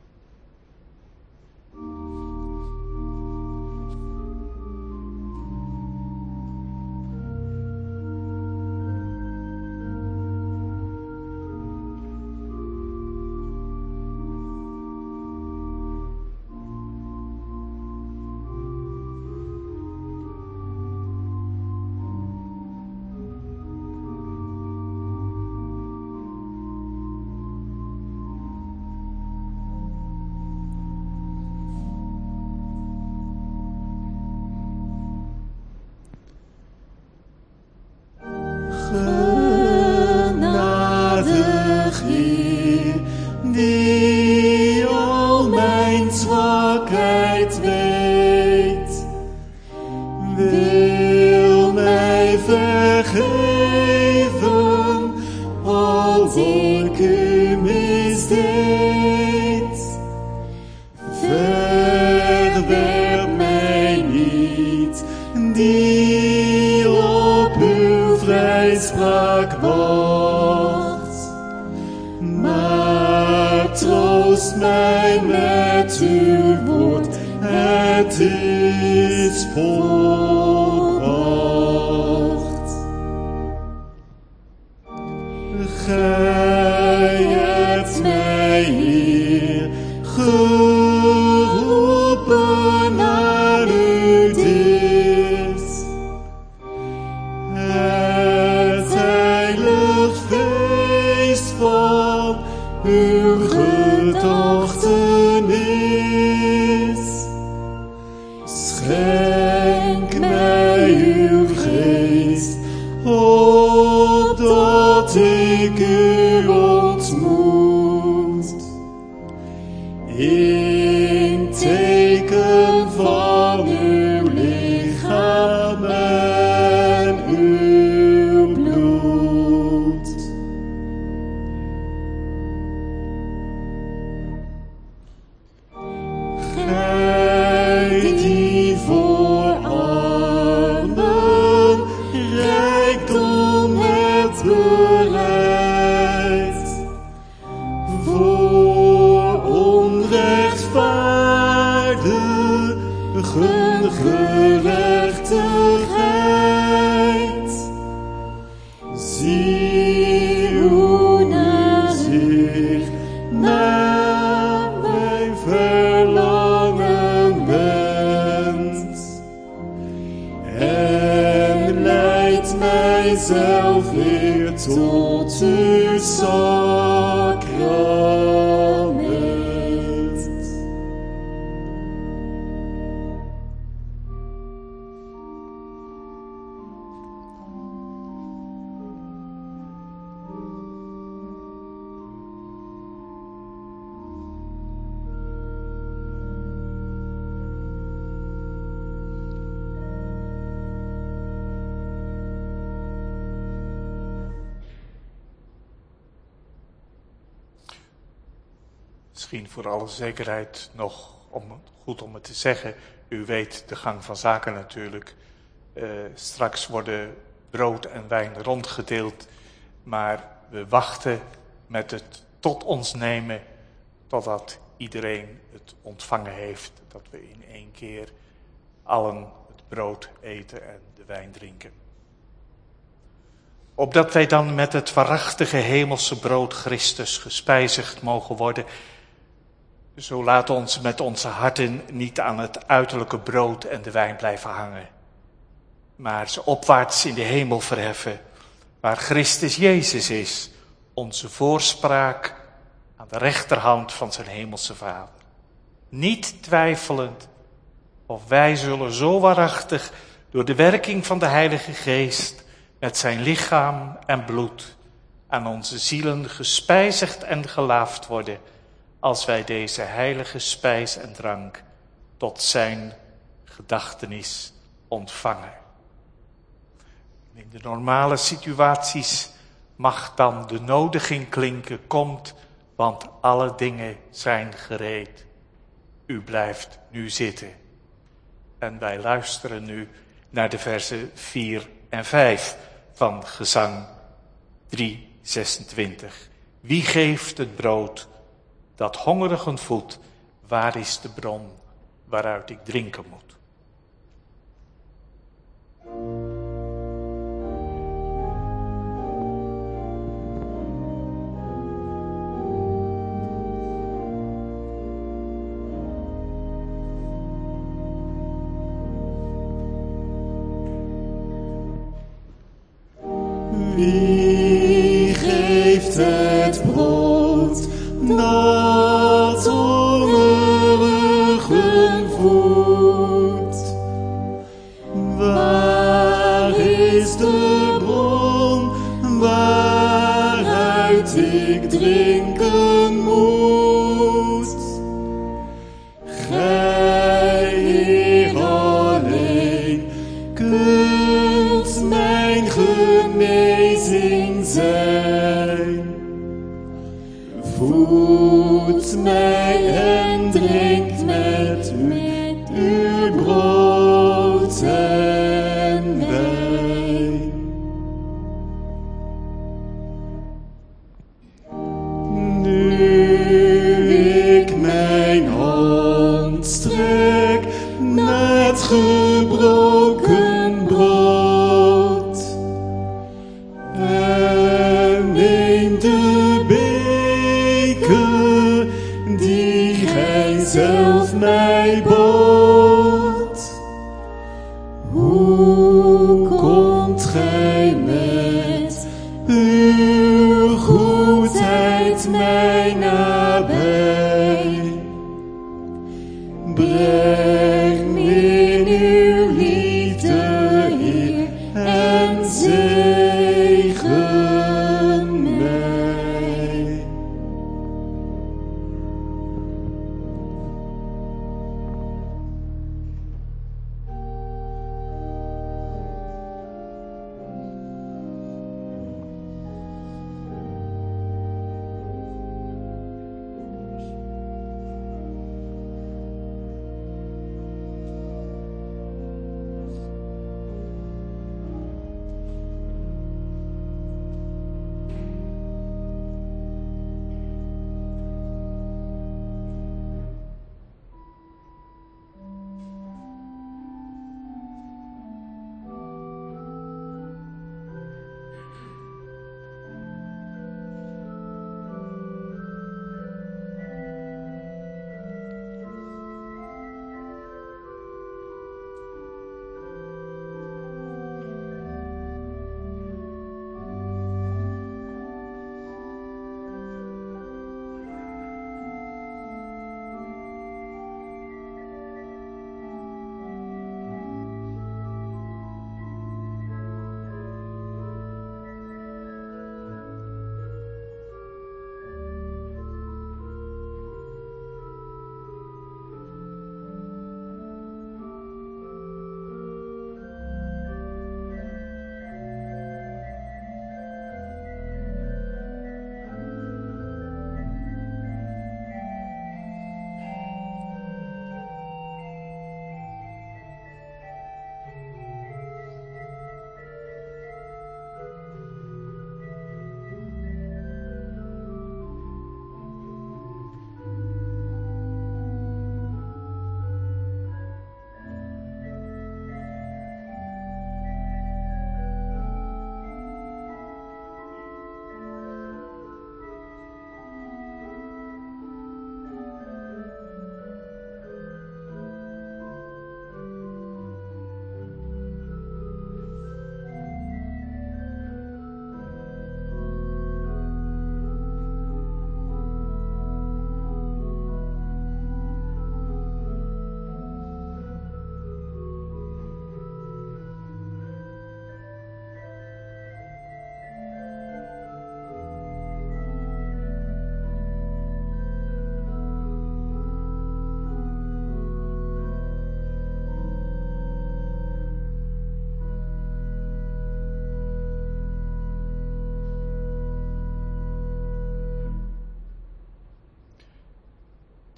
Genadig Heer, die al mijn zwakheid weet, wil mij vergeven als ik u misdeed. Verwerp mij niet, die op uw vrijspraak wacht, maar troost mij met uw woord, het is volbracht. Gij hebt mij, Heer, geroepen naar uw dienst. Het heilig feest van uw gedachtenis. ik u ontmoet. In teken van uw lichaam en uw bloed. Gij die voor armen rijkdom hebt bereid, voor onrechtvaardigen gerechtigheid. Zie uw nazicht naar mijn verlangen wenst en leidt mijzelf weer tot uw sacrament. Misschien voor alle zekerheid nog goed om het te zeggen. U weet de gang van zaken natuurlijk. Straks worden brood en wijn rondgedeeld. Maar we wachten met het tot ons nemen totdat iedereen het ontvangen heeft. Dat we in één keer allen het brood eten en de wijn drinken. Opdat wij dan met het waarachtige hemelse brood Christus gespijzigd mogen worden, zo laat ons met onze harten niet aan het uiterlijke brood en de wijn blijven hangen, maar ze opwaarts in de hemel verheffen, waar Christus Jezus is, onze voorspraak aan de rechterhand van zijn hemelse Vader. Niet twijfelend of wij zullen zo waarachtig door de werking van de Heilige Geest met zijn lichaam en bloed aan onze zielen gespijzigd en gelaafd worden, als wij deze heilige spijs en drank tot zijn gedachtenis ontvangen. In de normale situaties mag dan de nodiging klinken, komt, want alle dingen zijn gereed. U blijft nu zitten. En wij luisteren nu naar de versen 4 en 5 van Gezang 3:26. Wie geeft het brood dat hongerigen voedt? Waar is de bron waaruit ik drinken moet? Wie geeft het brood dat hongerigen voedt? Waar is de bron waaruit ik drinken moet? Gij, Heer, alleen kunt mijn genezing zijn. Voed mij en drinkt met uw brood en wijn. Nu ik mijn hand strek met gebroken brood en neem de beker die gij zelf mij bood. Hoe komt gij met uw goedheid mij nabij? Breng in uw liefde, Heer, en zegen mij.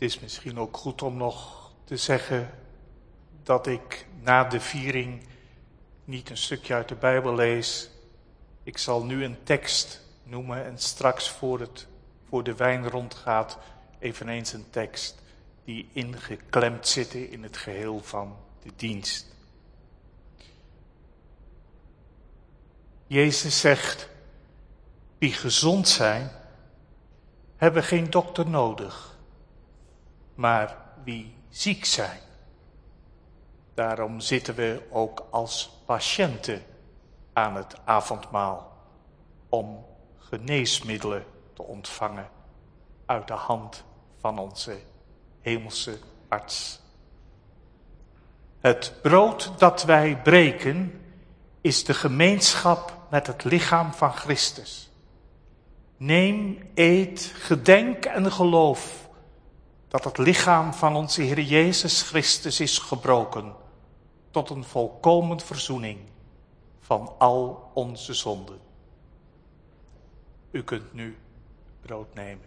Het is misschien ook goed om nog te zeggen dat ik na de viering niet een stukje uit de Bijbel lees. Ik zal nu een tekst noemen en straks voor de wijn rondgaat eveneens een tekst die ingeklemd zitten in het geheel van de dienst. Jezus zegt, wie gezond zijn, hebben geen dokter nodig, maar wie ziek zijn. Daarom zitten we ook als patiënten aan het avondmaal, om geneesmiddelen te ontvangen uit de hand van onze hemelse arts. Het brood dat wij breken is de gemeenschap met het lichaam van Christus. Neem, eet, gedenk en geloof dat het lichaam van onze Heer Jezus Christus is gebroken tot een volkomen verzoening van al onze zonden. U kunt nu brood nemen.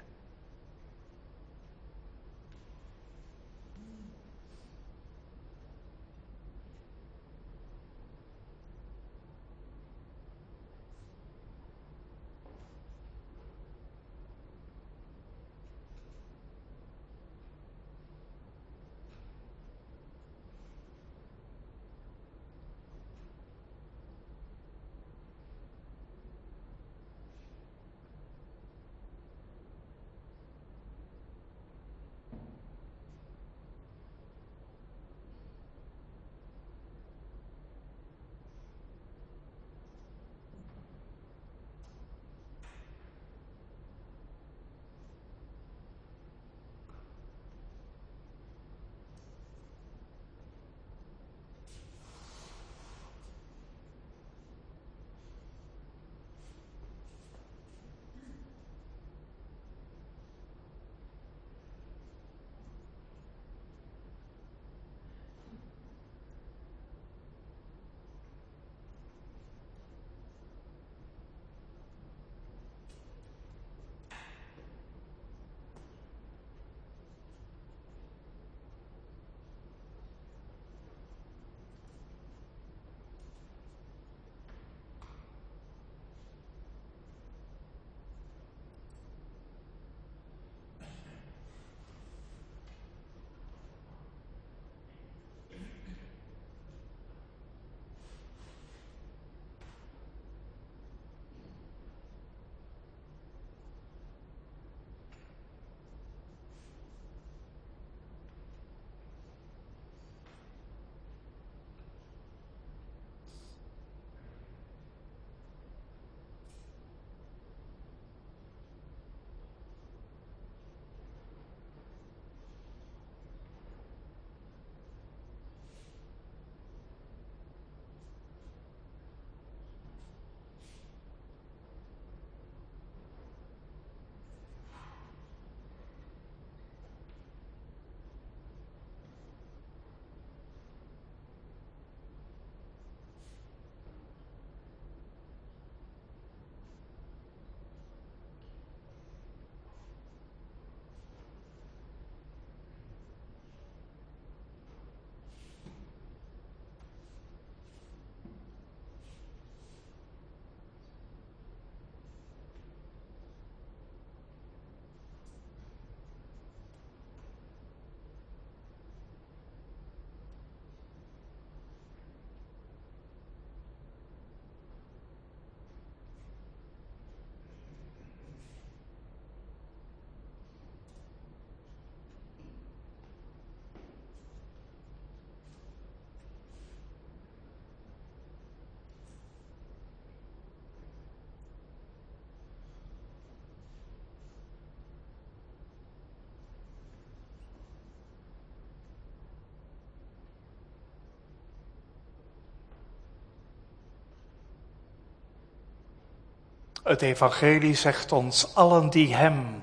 Het evangelie zegt ons, allen die hem,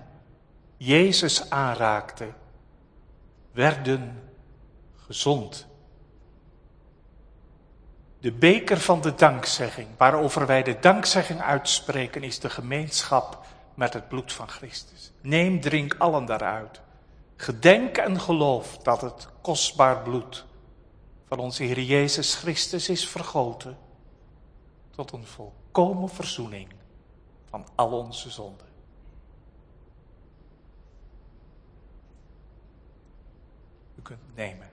Jezus, aanraakten, werden gezond. De beker van de dankzegging, waarover wij de dankzegging uitspreken, is de gemeenschap met het bloed van Christus. Neem, drink allen daaruit. Gedenk en geloof dat het kostbaar bloed van onze Heer Jezus Christus is vergoten tot een volkomen verzoening van al onze zonden. U kunt het nemen.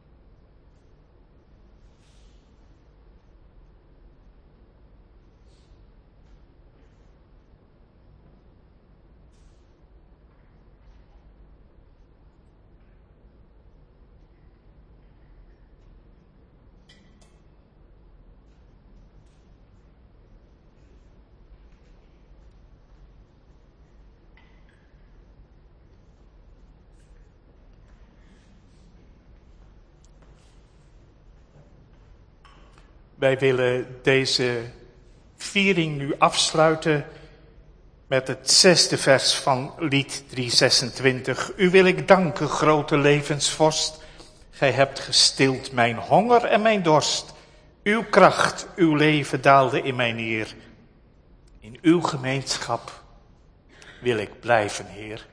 Wij willen deze viering nu afsluiten met het 6e vers van lied 326. U wil ik danken, grote levensvorst. Gij hebt gestild mijn honger en mijn dorst. Uw kracht, uw leven daalde in mij neer. In uw gemeenschap wil ik blijven, Heer.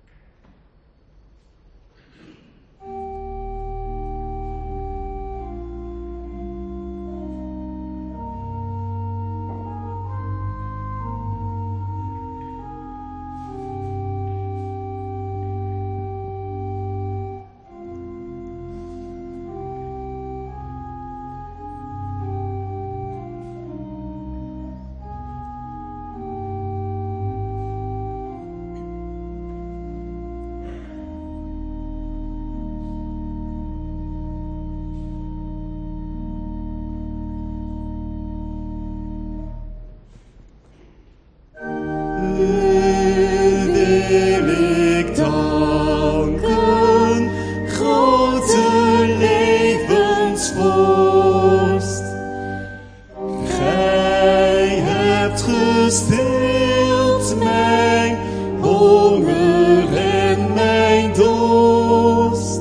Gestild mijn honger en mijn dorst.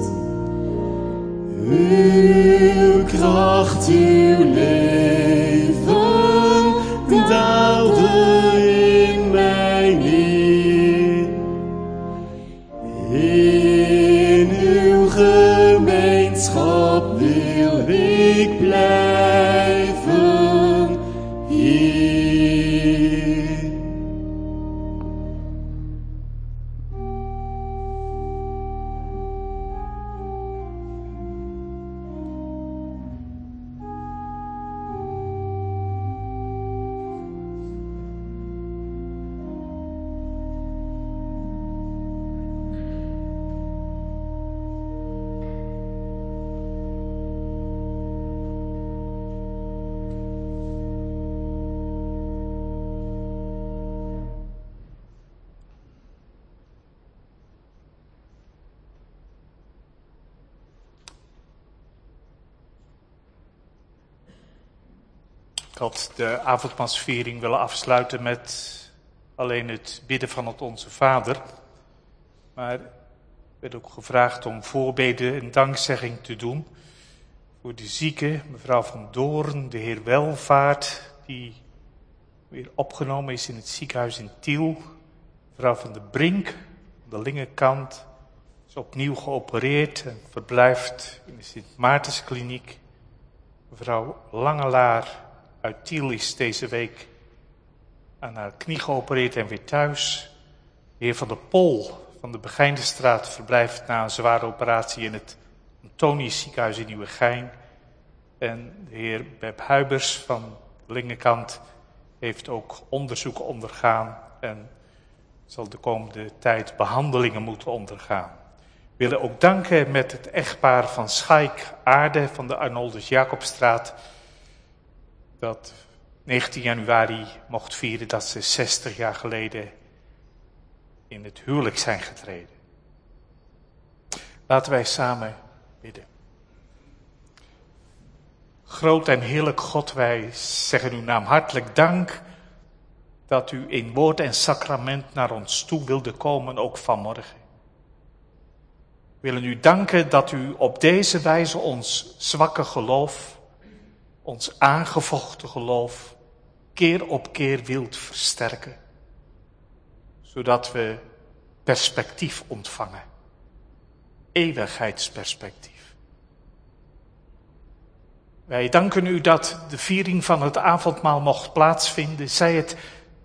Uw kracht, uw leven daalde in mij neer. In uw gemeenschap wil ik blijven, Heer. Ik had de avondmaalsviering willen afsluiten met alleen het bidden van het Onze Vader. Maar ik werd ook gevraagd om voorbeden en dankzegging te doen voor de zieke, mevrouw Van Doorn, de heer Welvaart, die weer opgenomen is in het ziekenhuis in Tiel. Mevrouw Van de Brink, aan de linkerkant, is opnieuw geopereerd en verblijft in de Sint Maartenskliniek. Mevrouw Langelaar uit Tiel is deze week aan haar knie geopereerd en weer thuis. De heer Van der Pol van de Begijnenstraat verblijft na een zware operatie in het Antonius ziekenhuis in Nieuwegein. En de heer Beb Huibers van de linkerkant heeft ook onderzoeken ondergaan en zal de komende tijd behandelingen moeten ondergaan. We willen ook danken met het echtpaar van Schaik Aarde van de Arnoldus Jacobstraat, dat 19 januari mocht vieren dat ze 60 jaar geleden in het huwelijk zijn getreden. Laten wij samen bidden. Groot en heerlijk God, wij zeggen uw naam hartelijk dank dat u in woord en sacrament naar ons toe wilde komen, ook vanmorgen. We willen u danken dat u op deze wijze ons zwakke geloof, ons aangevochten geloof, keer op keer wilt versterken. Zodat we perspectief ontvangen. eeuwigheidsperspectief. Wij danken u dat de viering van het avondmaal mocht plaatsvinden, zij het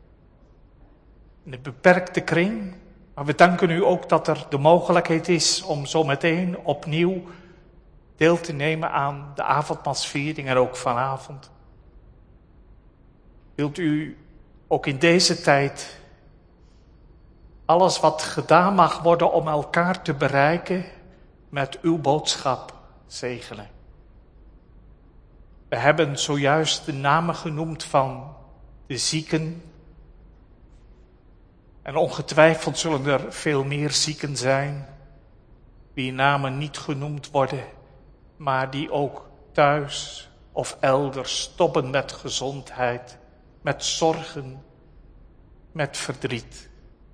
in een beperkte kring, maar we danken u ook dat er de mogelijkheid is om zo meteen opnieuw deel te nemen aan de avondmaalsviering en ook vanavond. Wilt u ook in deze tijd alles wat gedaan mag worden om elkaar te bereiken met uw boodschap zegenen. We hebben zojuist de namen genoemd van de zieken. En ongetwijfeld zullen er veel meer zieken zijn, wie namen niet genoemd worden, maar die ook thuis of elders stoppen met gezondheid, met zorgen, met verdriet.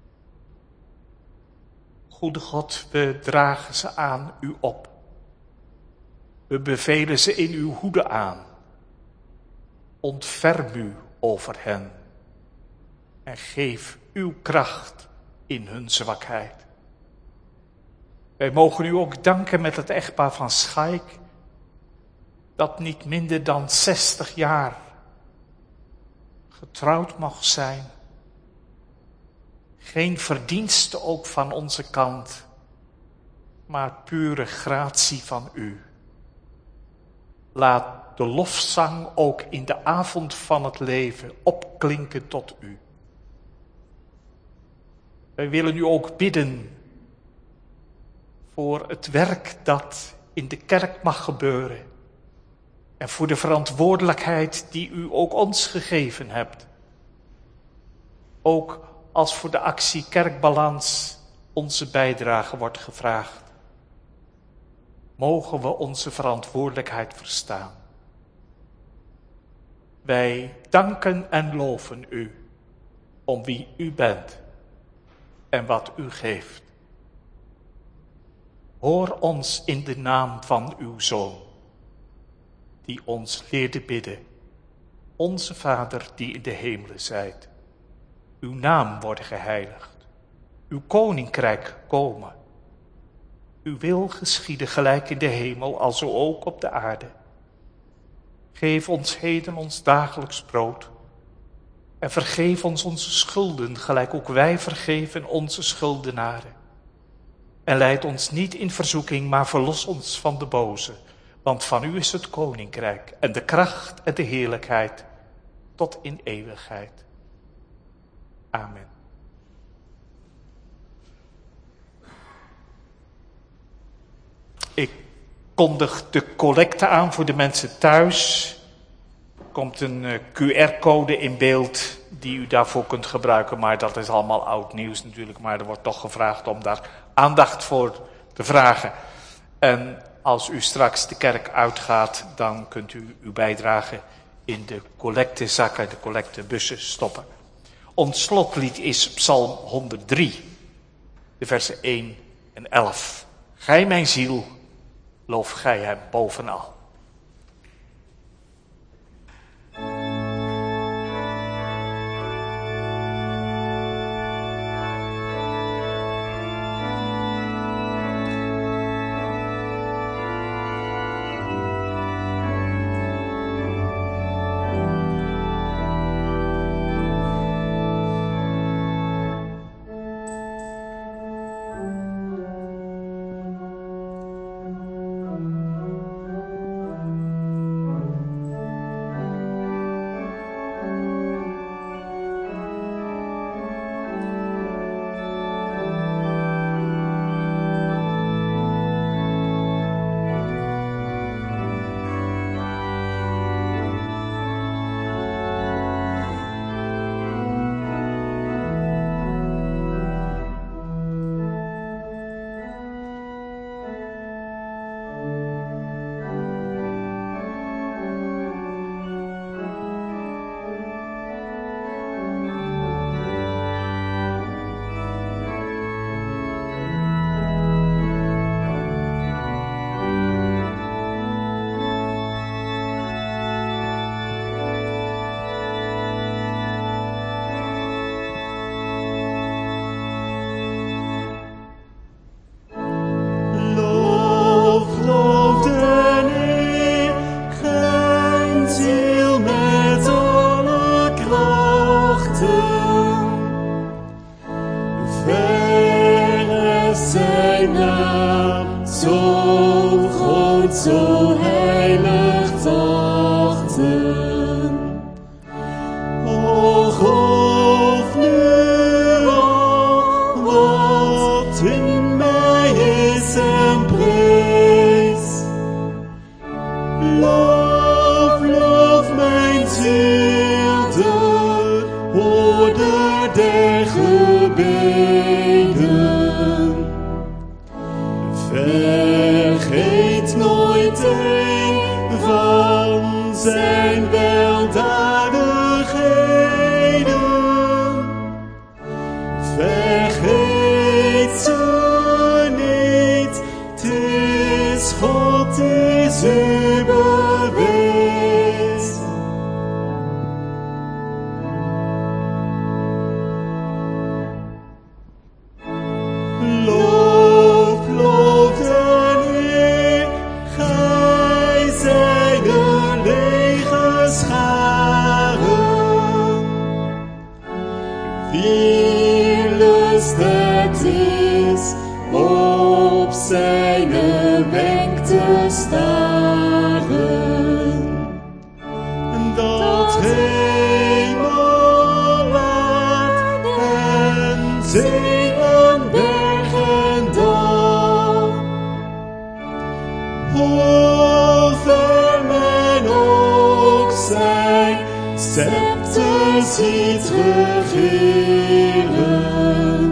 Goede God, we dragen ze aan u op. We bevelen ze in uw hoede aan. Ontferm u over hen en geef uw kracht in hun zwakheid. Wij mogen u ook danken met het echtpaar van Schaik, dat niet minder dan 60 jaar getrouwd mag zijn. Geen verdienste ook van onze kant, maar pure gratie van u. Laat de lofzang ook in de avond van het leven opklinken tot u. Wij willen u ook bidden voor het werk dat in de kerk mag gebeuren. En voor de verantwoordelijkheid die u ook ons gegeven hebt. Ook als voor de actie Kerkbalans onze bijdrage wordt gevraagd. Mogen we onze verantwoordelijkheid verstaan. Wij danken en loven u om wie u bent en wat u geeft. Hoor ons in de naam van uw Zoon, die ons leerde bidden. Onze Vader die in de hemelen zijt. Uw naam worden geheiligd. Uw koninkrijk komen. Uw wil geschieden gelijk in de hemel, alzo ook op de aarde. Geef ons heden ons dagelijks brood. En vergeef ons onze schulden, gelijk ook wij vergeven onze schuldenaren. En leid ons niet in verzoeking, maar verlos ons van de boze. Want van u is het koninkrijk en de kracht en de heerlijkheid tot in eeuwigheid. Amen. Ik kondig de collecte aan voor de mensen thuis. Er komt een QR-code in beeld die u daarvoor kunt gebruiken, maar dat is allemaal oud nieuws natuurlijk. Maar er wordt toch gevraagd om daar aandacht voor te vragen. En als u straks de kerk uitgaat, dan kunt u uw bijdrage in de collectezakken, de collectebussen stoppen. Ons slotlied is Psalm 103, de versen 1 en 11. Gij mijn ziel, loof gij hem bovenal. zijn naam zo groot, zo heilig trachten. O, geloof nu al wat in mij is en prees. Loof, loof mijn ziel, de woorden der gebeden. Vergeet nooit een van zijn weldadigheden. Vergeet ze niet, 't is God die ze bewees. Loof, loof de Heer, gij zijt de legerscharen. Wie lust het is op zijn wenk te staren, dat hemelwaard en zee en berg en dal, hoe ver men ook zijn scepter ziet regeren.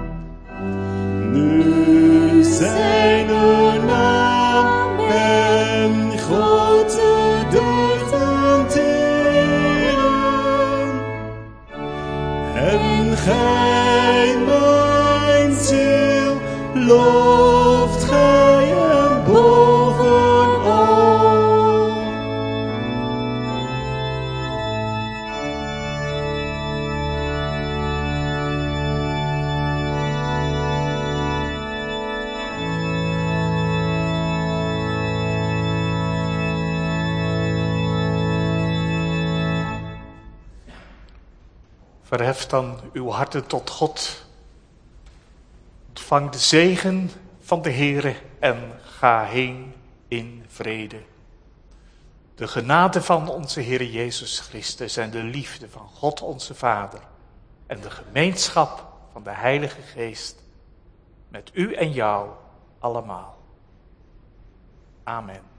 Nu zijn er naam en grote deugden teren. En gij, mijn ziel, looft gij hem bovenal. Verhef dan uw harten tot God. Ontvang de zegen van de Heere en ga heen in vrede. De genade van onze Heere Jezus Christus en de liefde van God onze Vader en de gemeenschap van de Heilige Geest met u en jou allemaal. Amen.